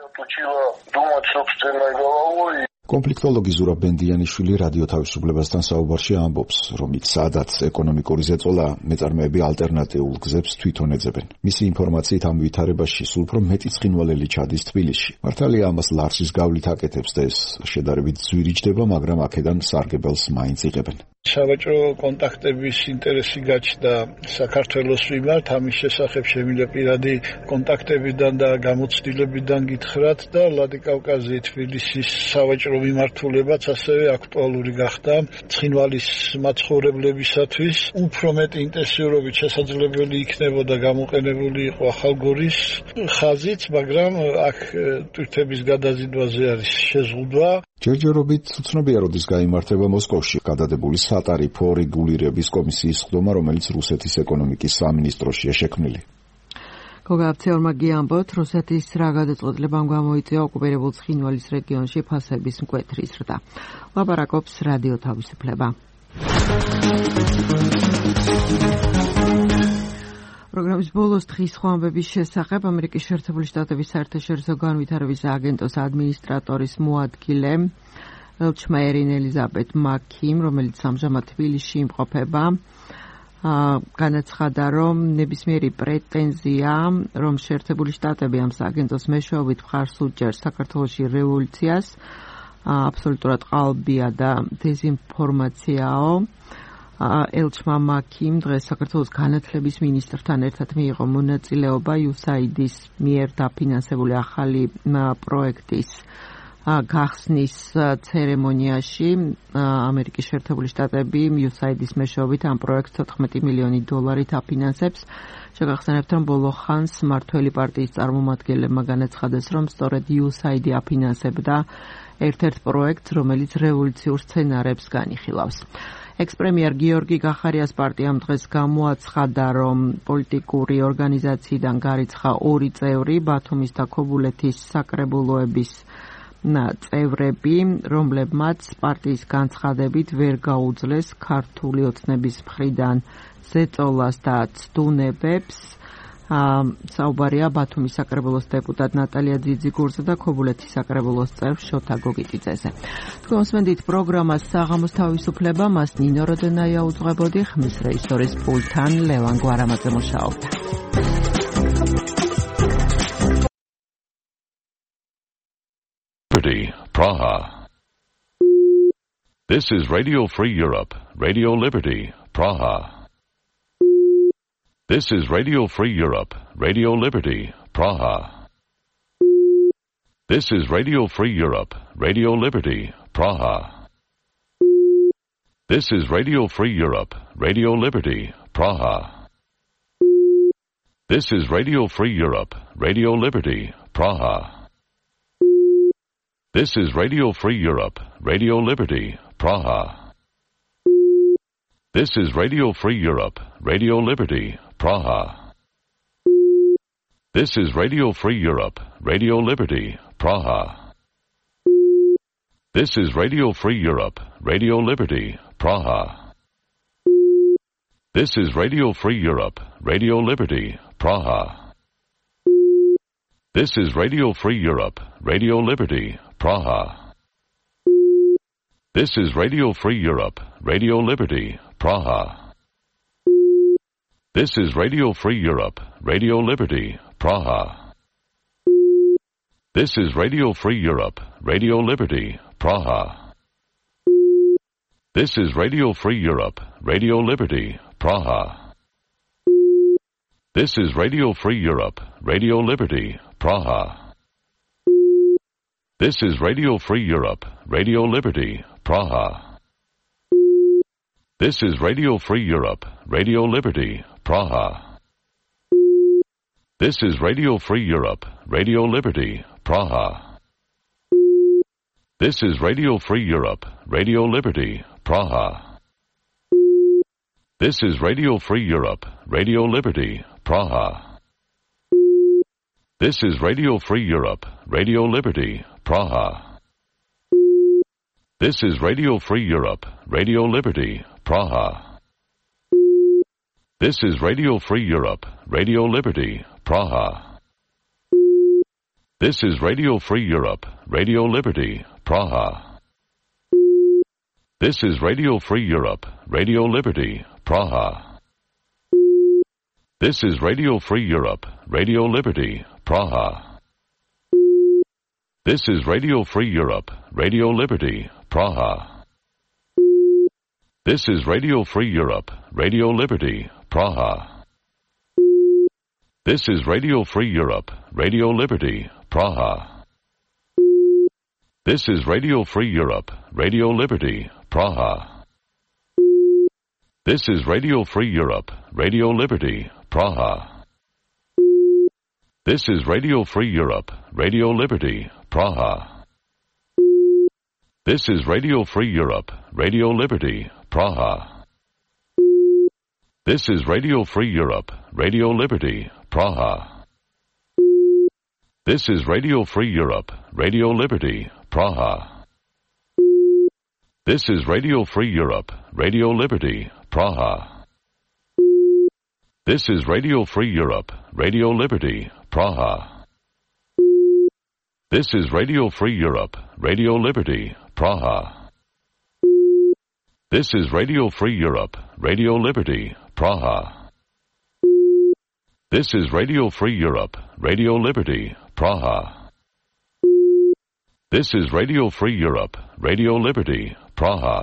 კონფლიქტოლოგი ზურაბ ბენდიანიშვილი რადიო თავისუფლებასთან საუბარში ამბობს, რომ იქ სადაც ეკონომიკური ზეწოლა, მეწარმეები ალტერნატიულ გზებს თვითონ ეძებენ. მისი ინფორმაციით ამ ვითარებაში სულ უფრო მეტი ცხინვალელი ჩადის თბილისში. მართალია ამას ლარსის გავლით აკეთებს და ეს შედარებით ძვირიჯდება, მაგრამ აქედან სარგებელს მაინც იღებენ. სავაჭრო კონტაქტების ინტერესი გაჩნდა საქართველოს მიმართ, ამის შესახებ შემიძლია პირადი კონტაქტებიდან და გამოცდილებიდან გითხრათ და ვლადიკავკაზი თბილისის სავაჭრო მიმართულებაც ასევე აქტუალური გახდა ცხინვალის მაცხოვრებლებისათვის. უფრო მეტი ინტენსიურობით შესაძლებელი იქნებოდა გამოყენებული იყო ახალგორის ხაზიც, მაგრამ აქ ტვირთების გადაზიდვაზე არის შეზღუდვა. ჯერჯერობით უცნობია, როდის გაიმართება მოსკოვში გადადებული სატარიფო რეგულირების კომისიის ხდომა, რომელიც რუსეთის ეკონომიკის სამინისტროშია შექმნილი. გოგაბცეორმა გიამბოთ, რუსეთის რა გადაწყვეტილებამ გამოიწვია ოკუპირებულ ცხინვალის რეგიონში ფასების მკვეთრი ზრდა. ლაპარაკობს რადიო თავისუფლება. პროგრამის ბოლოს დღის ხვამბების შესახებ ამერიკის შეერთებული შტატების საერთაშორისო განვითარების აგენტოს ადმინისტრატორის მოადგილე ელჩმაერინ ელიზაბეთ მაკიმ, რომელიც ამჟამად თბილისში იმყოფება, განაცხადა, რომ ნებისმიერი პრეტენზია, რომ შეერთებული შტატები ამ აგენტოს მეშვეობით მხარს უჭერს საქართველოში რევოლუციას, აბსოლუტურად ყალბია და დეზინფორმაციაო. ელჩმა მაკიმ დღეს საქართველოს განათლების მინისტრთან ერთად მიიღო მონაწილეობა იუსაიდის მიერ დაფინანსებული ახალი პროექტის გახსნის ცერემონიაში. ამერიკის შეერთებული შტატები იუსაიდის მეშვეობით ამ პროექტს თოთხმეტი მილიონი დოლარით აფინანსებს. შეგახსენებთ, რომ ბოლო ხანს მმართველი პარტიის წარმომადგენლებმა განაცხადეს, რომ სწორედ იუსაიდი აფინანსებდა ერთ-ერთ პროექტს, რომელიც რევოლუციურ სცენარებს განიხილავს. ექს-პრემიერ გიორგი გახარიას პარტიამ დღეს გამოაცხადა, რომ პოლიტიკური ორგანიზაციიდან გარიცხა ორი წევრი, ბათუმის და ქობულეთის საკრებულოების წევრები, რომლებმაც პარტიის განცხადებით ვერ გაუძლეს ქართული ოცნების მხრიდან ზეწოლას და ცდუნებებს. საუბარია ბათუმის საკრებულოს დეპუტატ ნატალია ძიძიგურზე და ქობულეთის საკრებულოს წევრ შოთა გოგიტიძეზე. თქვენ მოსმენთ პროგრამას საღამოს თავისუფლება, მას ნინო როდენაია უძღვებოდი, ხმის რეჟისორის პულტთან ლევან გვარამაძე მუშაობდა. Praha. This is Radio Free Europe, Radio Liberty, Praha. This is Radio Free Europe, Radio Liberty, Praha. This is Radio Free Europe, Radio Liberty, Praha. This is Radio Free Europe, Radio Liberty, Praha. This is Radio Free Europe, Radio Liberty, Praha. This is Radio Free Europe, Radio Liberty, Praha. This is Radio Free Europe, Radio Liberty, Praha. This is Radio Free Europe, Radio Liberty, Praha. This is Radio Free Europe, Radio Liberty, Praha. This is Radio Free Europe, Radio Liberty, Praha. This is Radio Free Europe, Radio Liberty, Praha. This is Radio Free Europe, Radio Liberty, Praha. This is Radio Free Europe, Radio Liberty, Praha. This is Radio Free Europe, Radio Liberty, Praha. This is Radio Free Europe, Radio Liberty, Praha. This is Radio Free Europe, Radio Liberty, Praha. This is Radio Free Europe, Radio Liberty, Praha. This is Radio Free Europe, Radio Liberty, Praha. This is Radio Free Europe, Radio Liberty, Praha. This is Radio Free Europe, Radio Liberty, Praha. This is Radio Free Europe, Radio Liberty, Praha. This is Radio Free Europe, Radio Liberty, Praha. This is Radio Free Europe, Radio Liberty, Praha. This is Radio Free Europe, Radio Liberty, Praha. This is Radio Free Europe, Radio Liberty, Praha. This is Radio Free Europe, Radio Liberty, Praha. This is Radio Free Europe, Radio Liberty, Praha. This is Radio Free Europe, Radio Liberty, Praha. This is Radio Free Europe, Radio Liberty, Praha. This is Radio Free Europe, Radio Liberty, Praha. This is Radio Free Europe, Radio Liberty, Praha. This is Radio Free Europe, Radio Liberty, Praha. This is Radio Free Europe, Radio Liberty, Praha. This is Radio Free Europe, Radio Liberty, Praha. This is Radio Free Europe, Radio Liberty, Praha. This is Radio Free Europe, Radio Liberty, Praha. This is Radio Free Europe, Radio Liberty, Praha. This is Radio Free Europe, Radio Liberty, Praha. This is Radio Free Europe, Radio Liberty, Praha. This is Radio Free Europe, Radio Liberty, Praha. This is Radio Free Europe, Radio Liberty, Praha. This is Radio Free Europe, Radio Liberty, Praha.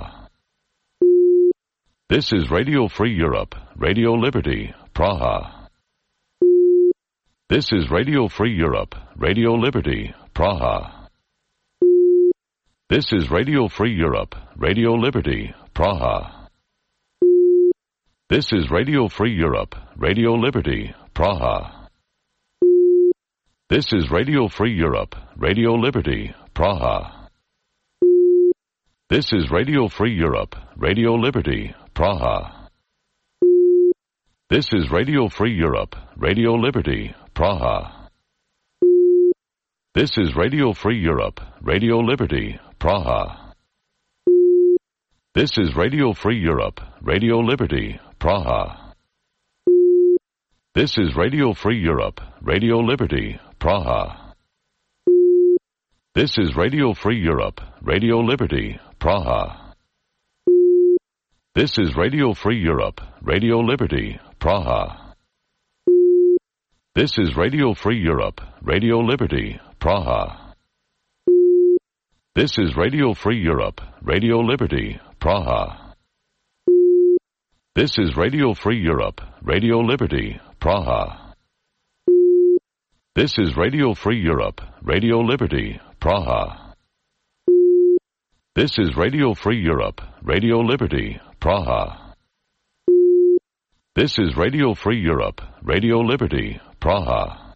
This is Radio Free Europe, Radio Liberty, Praha. This is Radio Free Europe, Radio Liberty, Praha. This is Radio Free Europe, Radio Liberty, Praha. This is Radio Free Europe, Radio Liberty, Praha. This is Radio Free Europe, Radio Liberty, Praha. This is Radio Free Europe, Radio Liberty, Praha. This is Radio Free Europe, Radio Liberty, Praha. This is Radio Free Europe, Radio Liberty, Praha. This is Radio Free Europe, Radio Liberty, Praha. This is Radio Free Europe, Radio Liberty, Praha. This is Radio Free Europe, Radio Liberty, Praha. This is Radio Free Europe, Radio Liberty, Praha. This is Radio Free Europe, Radio Liberty, Praha. This is Radio Free Europe, Radio Liberty, Praha. This is Radio Free Europe, Radio Liberty, Praha. This is Radio Free Europe, Radio Liberty, Praha. This is Radio Free Europe, Radio Liberty, Praha. This is Radio Free Europe, Radio Liberty, Praha.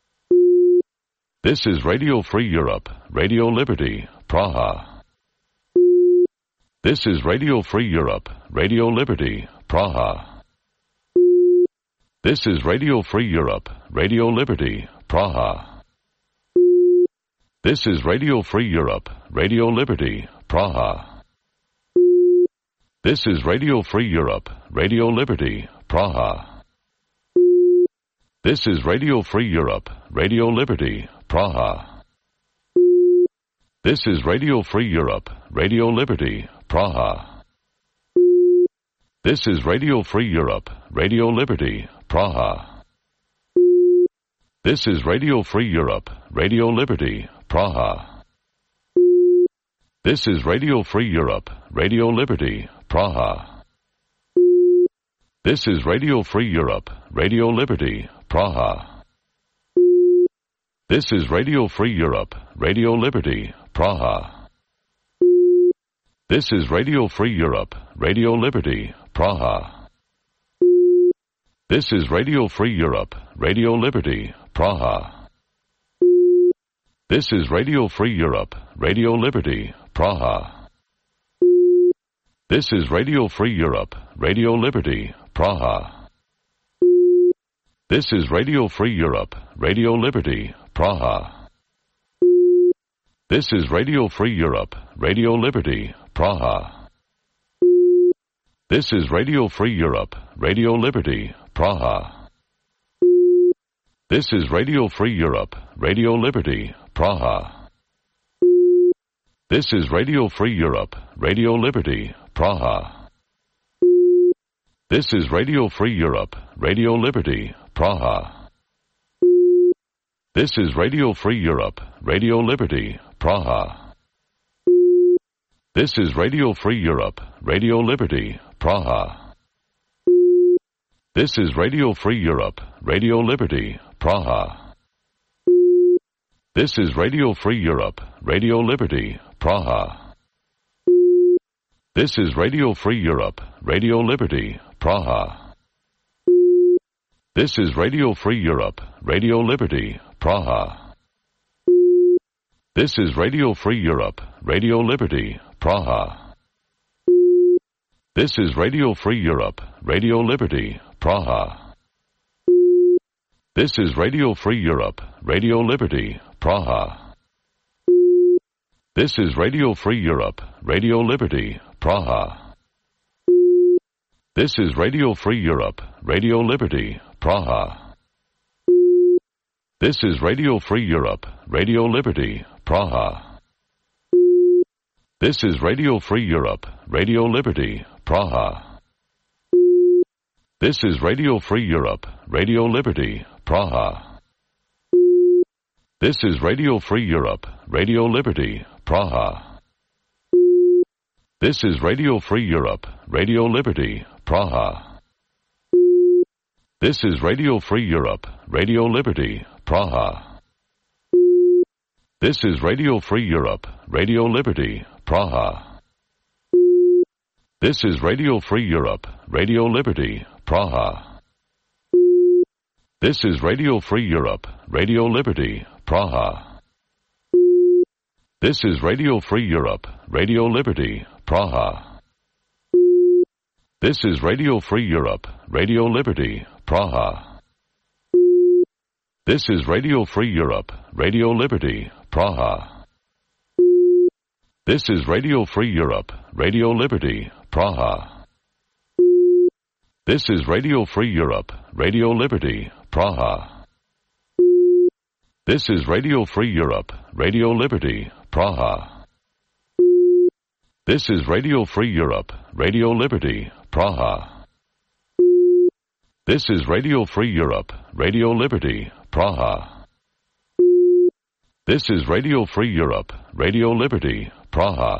This is Radio Free Europe, Radio Liberty, Praha. This is Radio Free Europe, Radio Liberty, Praha. This is Radio Free Europe, Radio Liberty, Praha. This is Radio Free Europe, Radio Liberty, Praha. This is Radio Free Europe, Radio Liberty, Praha. This is Radio Free Europe, Radio Liberty, Praha. This is Radio Free Europe, Radio Liberty, Praha. This is Radio Free Europe, Radio Liberty, Praha. This is Radio Free Europe, Radio Liberty, Praha. This is Radio Free Europe, Radio Liberty, Praha. This is Radio Free Europe, Radio Liberty, Praha. This is Radio Free Europe, Radio Liberty, Praha. This is Radio Free Europe, Radio Liberty, Praha. This is Radio Free Europe, Radio Liberty, Praha. This is Radio Free Europe, Radio Liberty, Praha. This is Radio Free Europe, Radio Liberty, Praha. This is Radio Free Europe, Radio Liberty, Praha. This is Radio Free Europe, Radio Liberty, Praha. This is Radio Free Europe, Radio Liberty, Praha. This is Radio Free Europe, Radio Liberty, Praha. This is Radio Free Europe, Radio Liberty, Praha. This is Radio Free Europe, Radio Liberty, Praha. This is Radio Free Europe, Radio Liberty, Praha. This is Radio Free Europe, Radio Liberty, Praha. This is Radio Free Europe, Radio Liberty, Praha. This is Radio Free Europe, Radio Liberty, Praha. This is Radio Free Europe, Radio Liberty, Praha. This is Radio Free Europe, Radio Liberty, Praha. This is Radio Free Europe, Radio Liberty, Praha. This is Radio Free Europe, Radio Liberty, Praha. This is Radio Free Europe, Radio Liberty, Praha. This is Radio Free Europe, Radio Liberty, Praha. This is Radio Free Europe, Radio Liberty, Praha. This is Radio Free Europe, Radio Liberty, Praha. This is Radio Free Europe, Radio Liberty, Praha. This is Radio Free Europe, Radio Liberty, Praha. This is Radio Free Europe, Radio Liberty, Praha. This is Radio Free Europe, Radio Liberty, Praha. This is Radio Free Europe, Radio Liberty, Praha. This is Radio Free Europe, Radio Liberty, Praha. This is Radio Free Europe, Radio Liberty, Praha. This is Radio Free Europe, Radio Liberty, Praha. This is Radio Free Europe, Radio Liberty, Praha. This is Radio Free Europe, Radio Liberty, Praha. This is Radio Free Europe, Radio Liberty, Praha. This is Radio Free Europe, Radio Liberty, Praha. This is Radio Free Europe, Radio Liberty, Praha. This is Radio Free Europe, Radio Liberty, Praha. This is Radio Free Europe, Radio Liberty, Praha. This is Radio Free Europe, Radio Liberty, Praha. This is Radio Free Europe, Radio Liberty, Praha.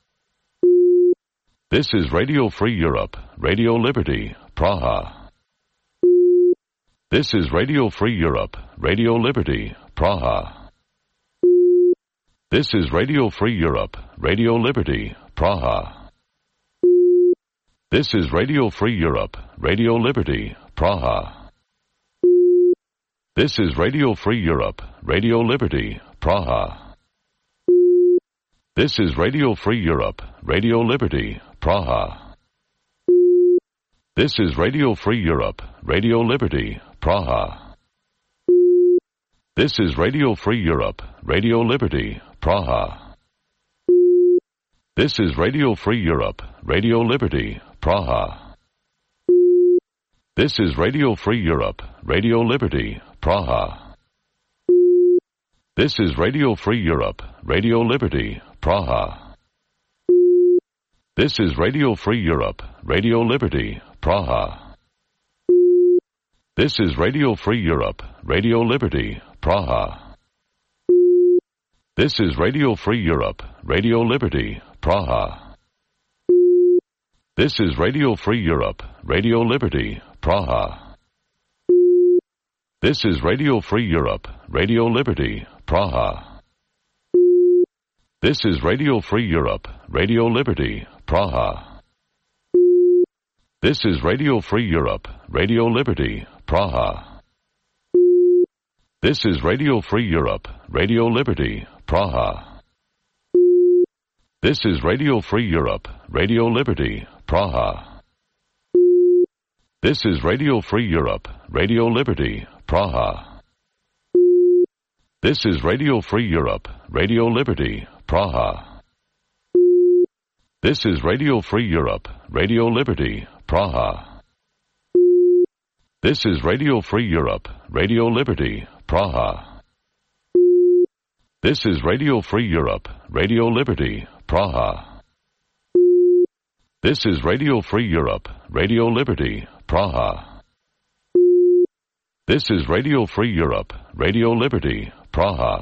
This is Radio Free Europe, Radio Liberty, Praha. This is Radio Free Europe, Radio Liberty, Praha. This is Radio Free Europe, Radio Liberty, Praha. This is Radio Free Europe, Radio Liberty, Praha. This is Radio Free Europe, Radio Liberty, Praha. This is Radio Free Europe, Radio Liberty, Praha. This is Radio Free Europe, Radio Liberty, Praha. This is Radio Free Europe, Radio Liberty, Praha. This is Radio Free Europe, Radio Liberty, Praha. This is Radio Free Europe, Radio Liberty, Praha. This is Radio Free Europe, Radio Liberty, Praha. This is Radio Free Europe, Radio Liberty, Praha. This is Radio Free Europe, Radio Liberty, Praha. This is Radio Free Europe, Radio Liberty, Praha. This is Radio Free Europe, Radio Liberty, Praha. This is Radio Free Europe, Radio Liberty, Praha. This is Radio Free Europe, Radio Liberty, Praha. This is Radio Free Europe, Radio Liberty, Praha. This is Radio Free Europe, Radio Liberty, Praha. This is Radio Free Europe, Radio Liberty, Praha. This is Radio Free Europe, Radio Liberty, Praha. This is Radio Free Europe, Radio Liberty, Praha. This is Radio Free Europe, Radio Liberty, Praha. This is Radio Free Europe, Radio Liberty, Praha. This is Radio Free Europe, Radio Liberty, Praha. This is Radio Free Europe, Radio Liberty, Praha. This is Radio Free Europe, Radio Liberty, Praha.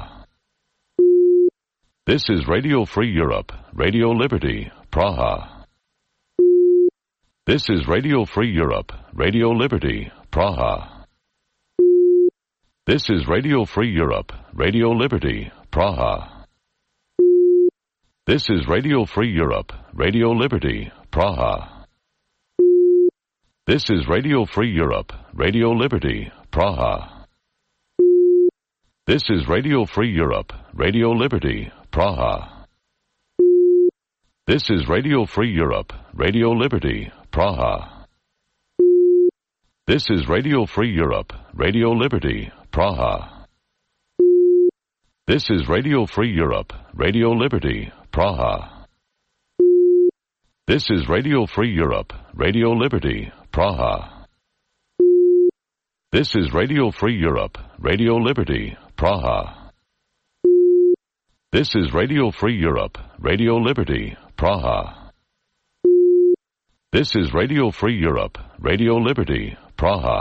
This is Radio Free Europe, Radio Liberty, Praha. This is Radio Free Europe, Radio Liberty, Praha. This is Radio Free Europe, Radio Liberty, Praha. This is Radio Free Europe, Radio Liberty, Praha. This is Radio Free Europe, Radio Liberty, Praha. This is Radio Free Europe, Radio Liberty, Praha. This is Radio Free Europe, Radio Liberty, Praha. This is Radio Free Europe, Radio Liberty, Praha. This is Radio Free Europe, Radio Liberty, Praha. This is Radio Free Europe, Radio Liberty, Praha. This is Radio Free Europe, Radio Liberty, Praha. This is Radio Free Europe, Radio Liberty, Praha. This is Radio Free Europe, Radio Liberty, Praha.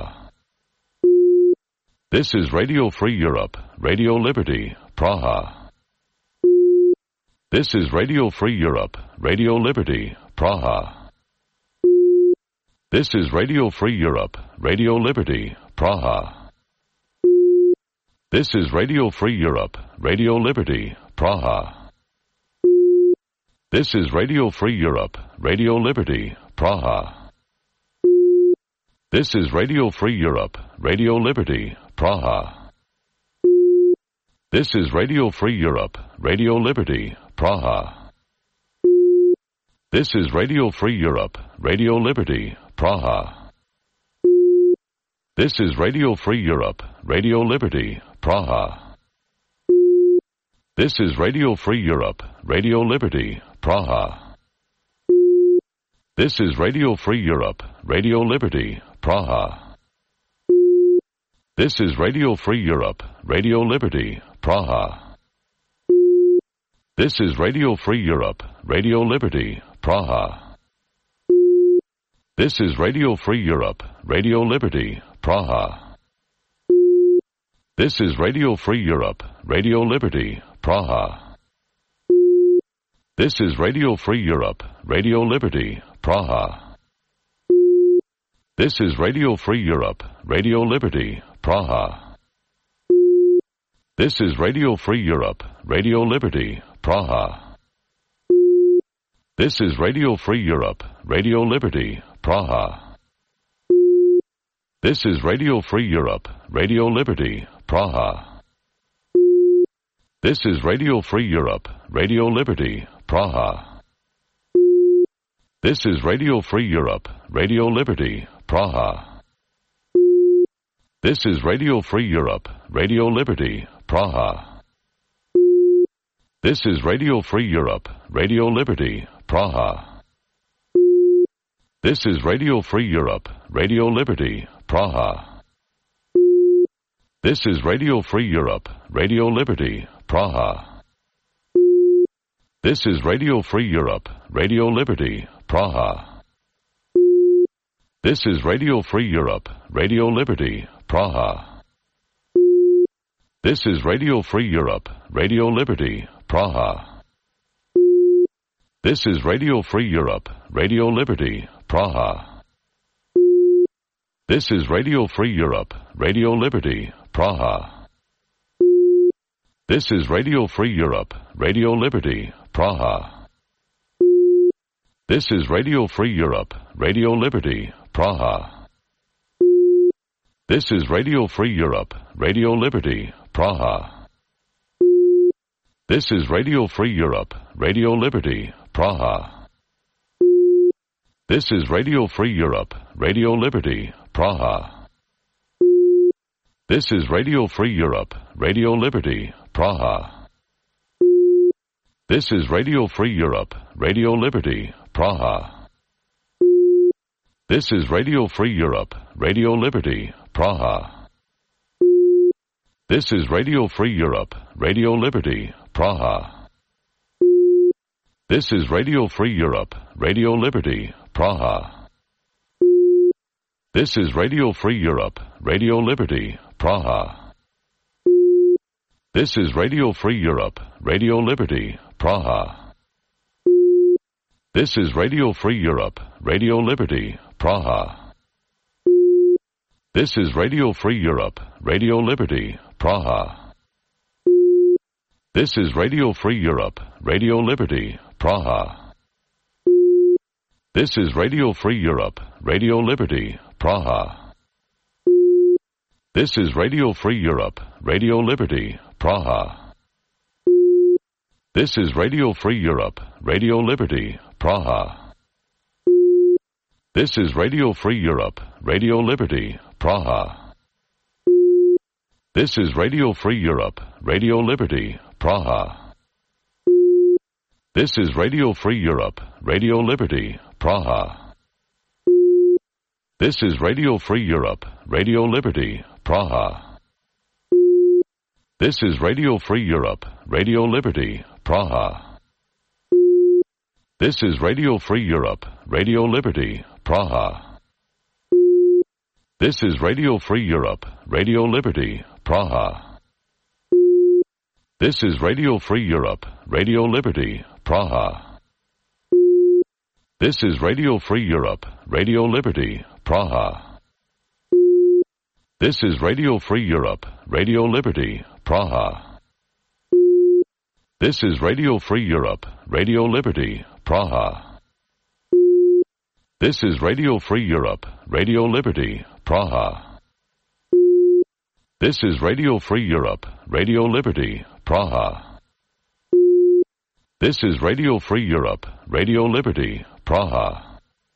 This is Radio Free Europe, Radio Liberty, Praha. This is Radio Free Europe, Radio Liberty, Praha. This is Radio Free Europe, Radio Liberty, Praha. This is Radio Free Europe, Radio Liberty, Praha. This is Radio Free Europe, Radio Liberty, Praha. This is Radio Free Europe, Radio Liberty, Praha. This is Radio Free Europe, Radio Liberty, Praha. This is Radio Free Europe, Radio Liberty, Praha. This is Radio Free Europe, Radio Liberty, Praha. This is Radio Free Europe, Radio Liberty, Praha. This is Radio Free Europe, Radio Liberty, Praha. This is Radio Free Europe, Radio Liberty, Praha. This is Radio Free Europe, Radio Liberty, Praha. This is Radio Free Europe, Radio Liberty, Praha. This is Radio Free Europe, Radio Liberty, Praha. This is Radio Free Europe, Radio Liberty, Praha. This is Radio Free Europe, Radio Liberty, Praha. This is Radio Free Europe, Radio Liberty, Praha. This is Radio Free Europe, Radio Liberty, Praha. This is Radio Free Europe, Radio Liberty, Praha. This is Radio Free Europe, Radio Liberty, Praha. This is Radio Free Europe, Radio Liberty, Praha. This is Radio Free Europe, Radio Liberty, Praha. This is Radio Free Europe, Radio Liberty, Praha. This is Radio Free Europe, Radio Liberty, Praha. This is Radio Free Europe, Radio Liberty, Praha. This is Radio Free Europe, Radio Liberty, Praha. This is Radio Free Europe, Radio Liberty, Praha. This is Radio Free Europe, Radio Liberty, Praha. This is Radio Free Europe, Radio Liberty, Praha. This is Radio Free Europe, Radio Liberty, Praha. This is Radio Free Europe, Radio Liberty, Praha. This is Radio Free Europe, Radio Liberty, Praha. This is Radio Free Europe, Radio Liberty, Praha. This is Radio Free Europe, Radio Liberty, Praha. This is Radio Free Europe, Radio Liberty, Praha. This is Radio Free Europe, Radio Liberty, Praha. This is Radio Free Europe, Radio Liberty, Praha. This is Radio Free Europe, Radio Liberty, Praha. This is Radio Free Europe, Radio Liberty, Praha. This is Radio Free Europe, Radio Liberty, Praha. This is Radio Free Europe, Radio Liberty, Praha. This is Radio Free Europe, Radio Liberty, Praha. This is Radio Free Europe, Radio Liberty, Praha. This is Radio Free Europe, Radio Liberty, Praha. This is Radio Free Europe, Radio Liberty, Praha. This is Radio Free Europe, Radio Liberty, Praha. This is Radio Free Europe, Radio Liberty, Praha. This is Radio Free Europe, Radio Liberty, Praha. This is Radio Free Europe, Radio Liberty, Praha. This is Radio Free Europe, Radio Liberty, Praha. This is Radio Free Europe, Radio Liberty, Praha. This is Radio Free Europe, Radio Liberty, Praha. This is Radio Free Europe, Radio Liberty, Praha. This is Radio Free Europe, Radio Liberty, Praha. This is Radio Free Europe, Radio Liberty, Praha. This is Radio Free Europe, Radio Liberty, Praha. This is Radio Free Europe, Radio Liberty, Praha. This is Radio Free Europe, Radio Liberty, Praha. This is Radio Free Europe, Radio Liberty, Praha. This is Radio Free Europe, Radio Liberty, Praha. This is Radio Free Europe, Radio Liberty, Praha. This is Radio Free Europe, Radio Liberty, Praha.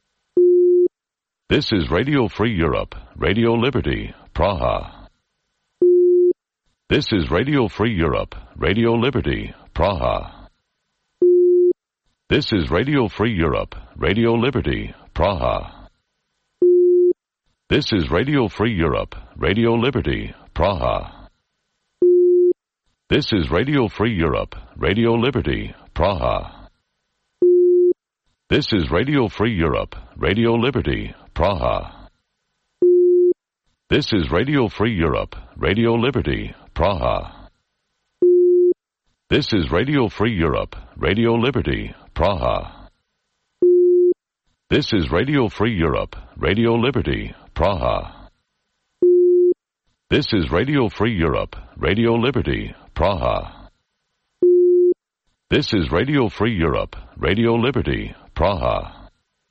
This is Radio Free Europe, Radio Liberty, Praha. This is Radio Free Europe, Radio Liberty, Praha. This is Radio Free Europe, Radio Liberty, Praha. This is Radio Free Europe, Radio Liberty, Praha. This is Radio Free Europe, Radio Liberty, Praha. This is Radio Free Europe, Radio Liberty, Praha. This is Radio Free Europe, Radio Liberty, Praha. This is Radio Free Europe, Radio Liberty, Praha. This is Radio Free Europe, Radio Liberty, Praha. This is Radio Free Europe, Radio Liberty, Praha. This is Radio Free Europe, Radio Liberty, Praha.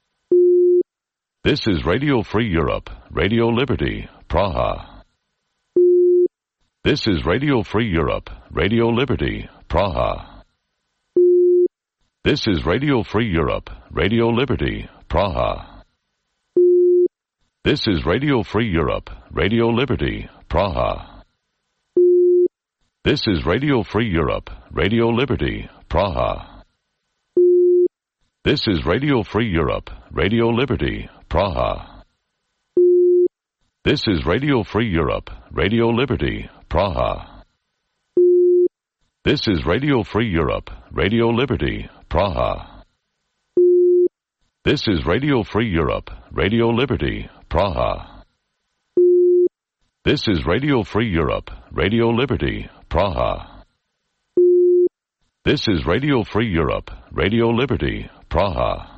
This is Radio Free Europe, Radio Liberty, Praha. This is Radio Free Europe, Radio Liberty, Praha. This is Radio Free Europe, Radio Liberty, Praha. This is Radio Free Europe, Radio Liberty, Praha. This is Radio Free Europe, Radio Liberty, Praha. This is Radio Free Europe, Radio Liberty, Praha. This is Radio Free Europe, Radio Liberty, Praha. This is Radio Free Europe, Radio Liberty, Praha. This is Radio Free Europe, Radio Liberty, Praha. This is Radio Free Europe, Radio Liberty, Praha. This is Radio Free Europe, Radio Liberty, Praha.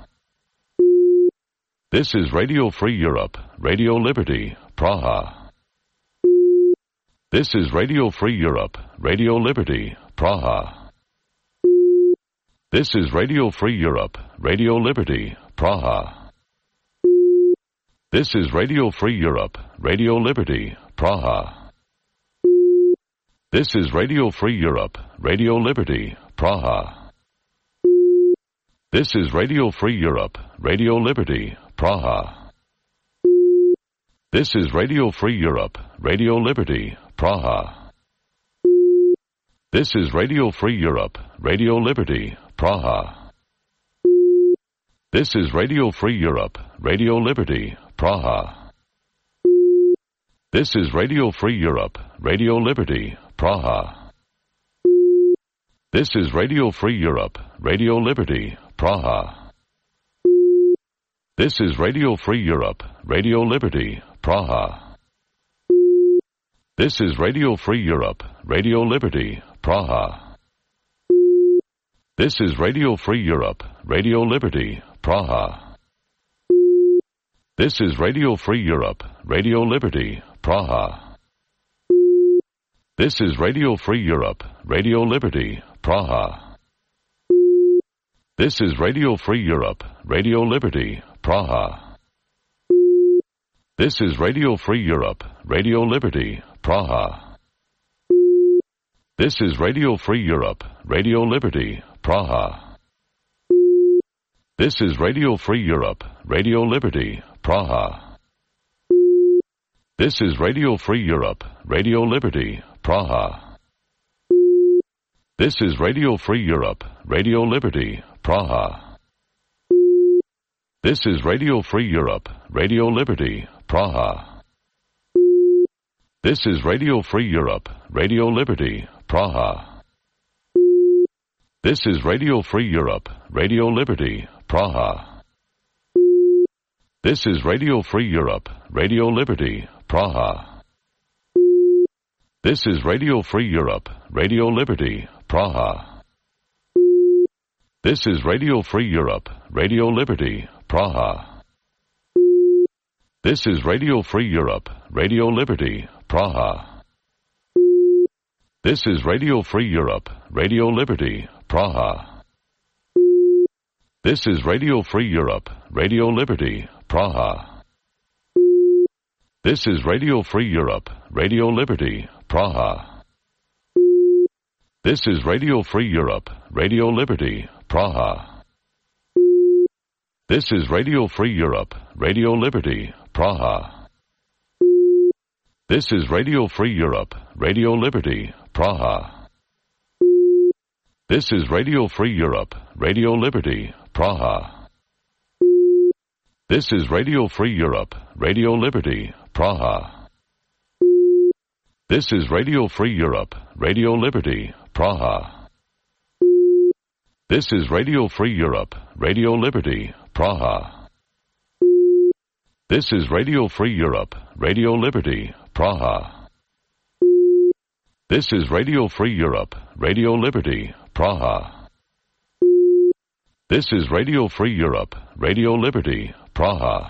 This is Radio Free Europe, Radio Liberty, Praha. This is Radio Free Europe, Radio Liberty, Praha. This is Radio Free Europe, Radio Liberty, Praha. This is Radio Free Europe, Radio Liberty, Praha. This is Radio Free Europe, Radio Liberty, Praha. This is Radio Free Europe, Radio Liberty, Praha. This is Radio Free Europe, Radio Liberty, Praha. This is Radio Free Europe, Radio Liberty, Praha. This is Radio Free Europe, Radio Liberty, Praha. This is Radio Free Europe, Radio Liberty, Praha. This is Radio Free Europe, Radio Liberty, Praha. This is Radio Free Europe, Radio Liberty, Praha. This is Radio Free Europe, Radio Liberty, Praha. This is Radio Free Europe, Radio Liberty, Praha. This is Radio Free Europe, Radio Liberty, Praha. This is Radio Free Europe, Radio Liberty, Praha. This is Radio Free Europe, Radio Liberty, Praha. This is Radio Free Europe, Radio Liberty, Praha. This is Radio Free Europe, Radio Liberty, Praha. This is Radio Free Europe, Radio Liberty, Praha. This is Radio Free Europe, Radio Liberty, Praha. This is Radio Free Europe, Radio Liberty, Praha. This is Radio Free Europe, Radio Liberty, Praha. This is Radio Free Europe, Radio Liberty, Praha. This is Radio Free Europe, Radio Liberty, Praha. This is Radio Free Europe, Radio Liberty, Praha. This is Radio Free Europe, Radio Liberty, Praha. This is Radio Free Europe, Radio Liberty, Praha. This is Radio Free Europe, Radio Liberty, Praha. This is Radio Free Europe, Radio Liberty, Praha. This is Radio Free Europe, Radio Liberty, Praha. This is Radio Free Europe, Radio Liberty, Praha. This is Radio Free Europe, Radio Liberty, Praha. This is Radio Free Europe, Radio Liberty, Praha. This is Radio Free Europe, Radio Liberty, Praha. This is Radio Free Europe, Radio Liberty, Praha. This is Radio Free Europe, Radio Liberty, Praha. This is Radio Free Europe, Radio Liberty, Praha. This is Radio Free Europe, Radio Liberty, Praha. This is Radio Free Europe, Radio Liberty, Praha. This is Radio Free Europe, Radio Liberty, Praha. This is Radio Free Europe, Radio Liberty, Praha.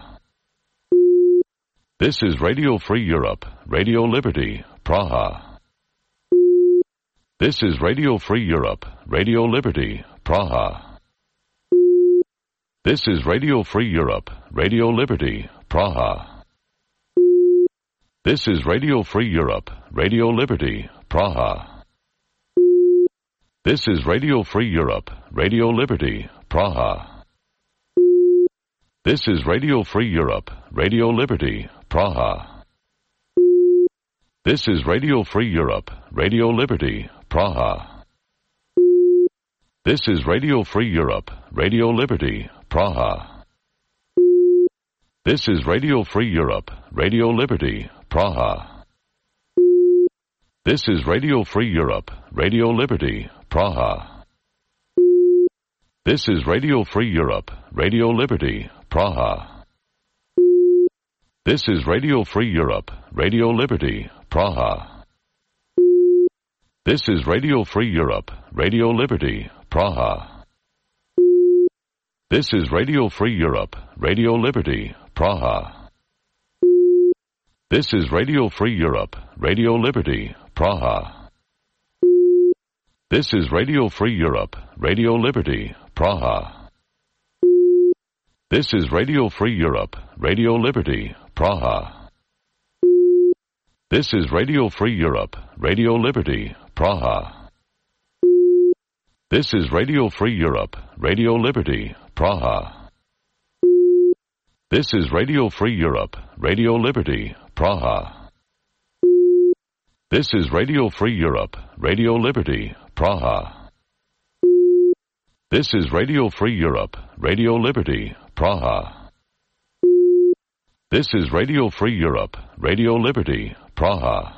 This is Radio Free Europe, Radio Liberty, Praha. This is Radio Free Europe, Radio Liberty, Praha. This is Radio Free Europe, Radio Liberty, Praha. This is Radio Free Europe, Radio Liberty, Praha. This is Radio Free Europe, Radio Liberty, Praha. This is Radio Free Europe, Radio Liberty, Praha. This is Radio Free Europe, Radio Liberty, Praha. This is Radio Free Europe, Radio Liberty, Praha. This is Radio Free Europe, Radio Liberty, Praha. This is Radio Free Europe, Radio Liberty, Praha. This is Radio Free Europe, Radio Liberty, Praha. This is Radio Free Europe, Radio Liberty, Praha. This is Radio Free Europe, Radio Liberty, Praha. This is Radio Free Europe, Radio Liberty, Praha. This is Radio Free Europe, Radio Liberty, Praha. This is Radio Free Europe, Radio Liberty, Praha. This is Radio Free Europe, Radio Liberty, Praha. This is Radio Free Europe, Radio Liberty, Praha. This is Radio Free Europe, Radio Liberty, Praha. This is Radio Free Europe, Radio Liberty, Praha. This is Radio Free Europe, Radio Liberty, Praha. This is Radio Free Europe, Radio Liberty, Praha. This is Radio Free Europe, Radio Liberty, Praha.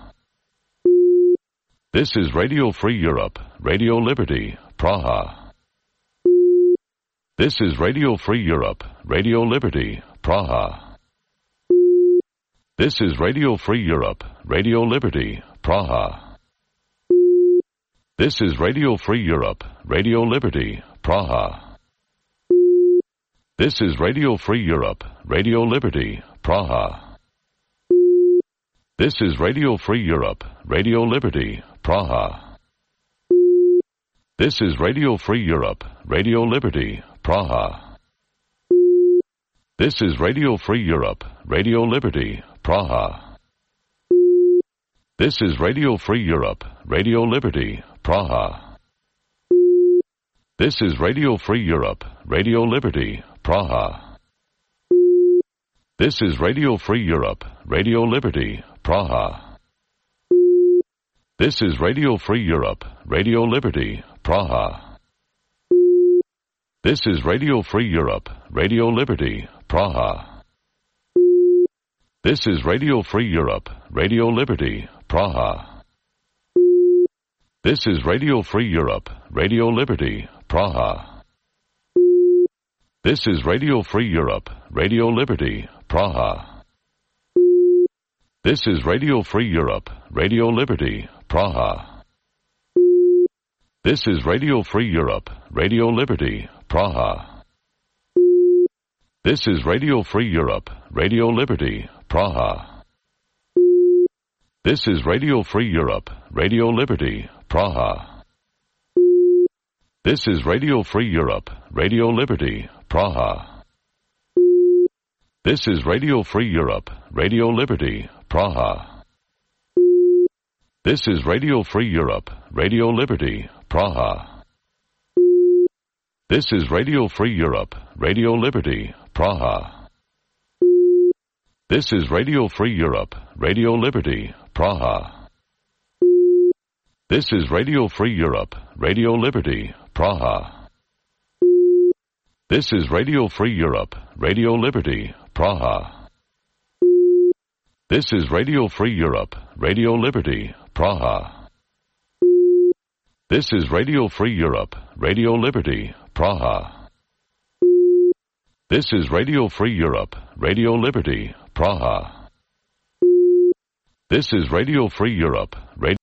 This is Radio Free Europe, Radio Liberty, Praha. This is Radio Free Europe, Radio Liberty, Praha. This is Radio Free Europe, Radio Liberty, Praha. This is Radio Free Europe, Radio Liberty, Praha. This is Radio Free Europe, Radio Liberty, Praha. This is Radio Free Europe, Radio Liberty, Praha. This is Radio Free Europe, Radio Liberty, Praha. This is Radio Free Europe, Radio Liberty, Praha. This is Radio Free Europe, Radio Liberty, Praha. This is Radio Free Europe, Radio Liberty, Praha. This is Radio Free Europe, Radio Liberty, Praha. This is Radio Free Europe, Radio Liberty, Praha. This is Radio Free Europe, Radio Liberty, Praha. This is Radio Free Europe, Radio Liberty, Praha. This is Radio Free Europe, Radio Liberty, Praha. This is Radio Free Europe, Radio Liberty, Praha. This is Radio Free Europe, Radio Liberty, Praha. This is Radio Free Europe, Radio Liberty, Praha. This is Radio Free Europe, Radio Liberty, Praha. This is Radio Free Europe, Radio Liberty, Praha. This is Radio Free Europe, Radio Liberty, Praha. This is Radio Free Europe, Radio Liberty, Praha. This is Radio Free Europe, Radio Liberty, Praha. This is Radio Free Europe, Radio Liberty, Praha. This is Radio Free Europe, Radio Liberty, Praha. This is Radio Free Europe, Radio Liberty, Praha. This is Radio Free Europe, Radio Liberty, Praha. This is Radio Free Europe, Radio Liberty, Praha. This is Radio Free Europe, Radio Liberty, Praha. This is Radio Free Europe, Radio Liberty, Praha. This is Radio Free Europe, Radio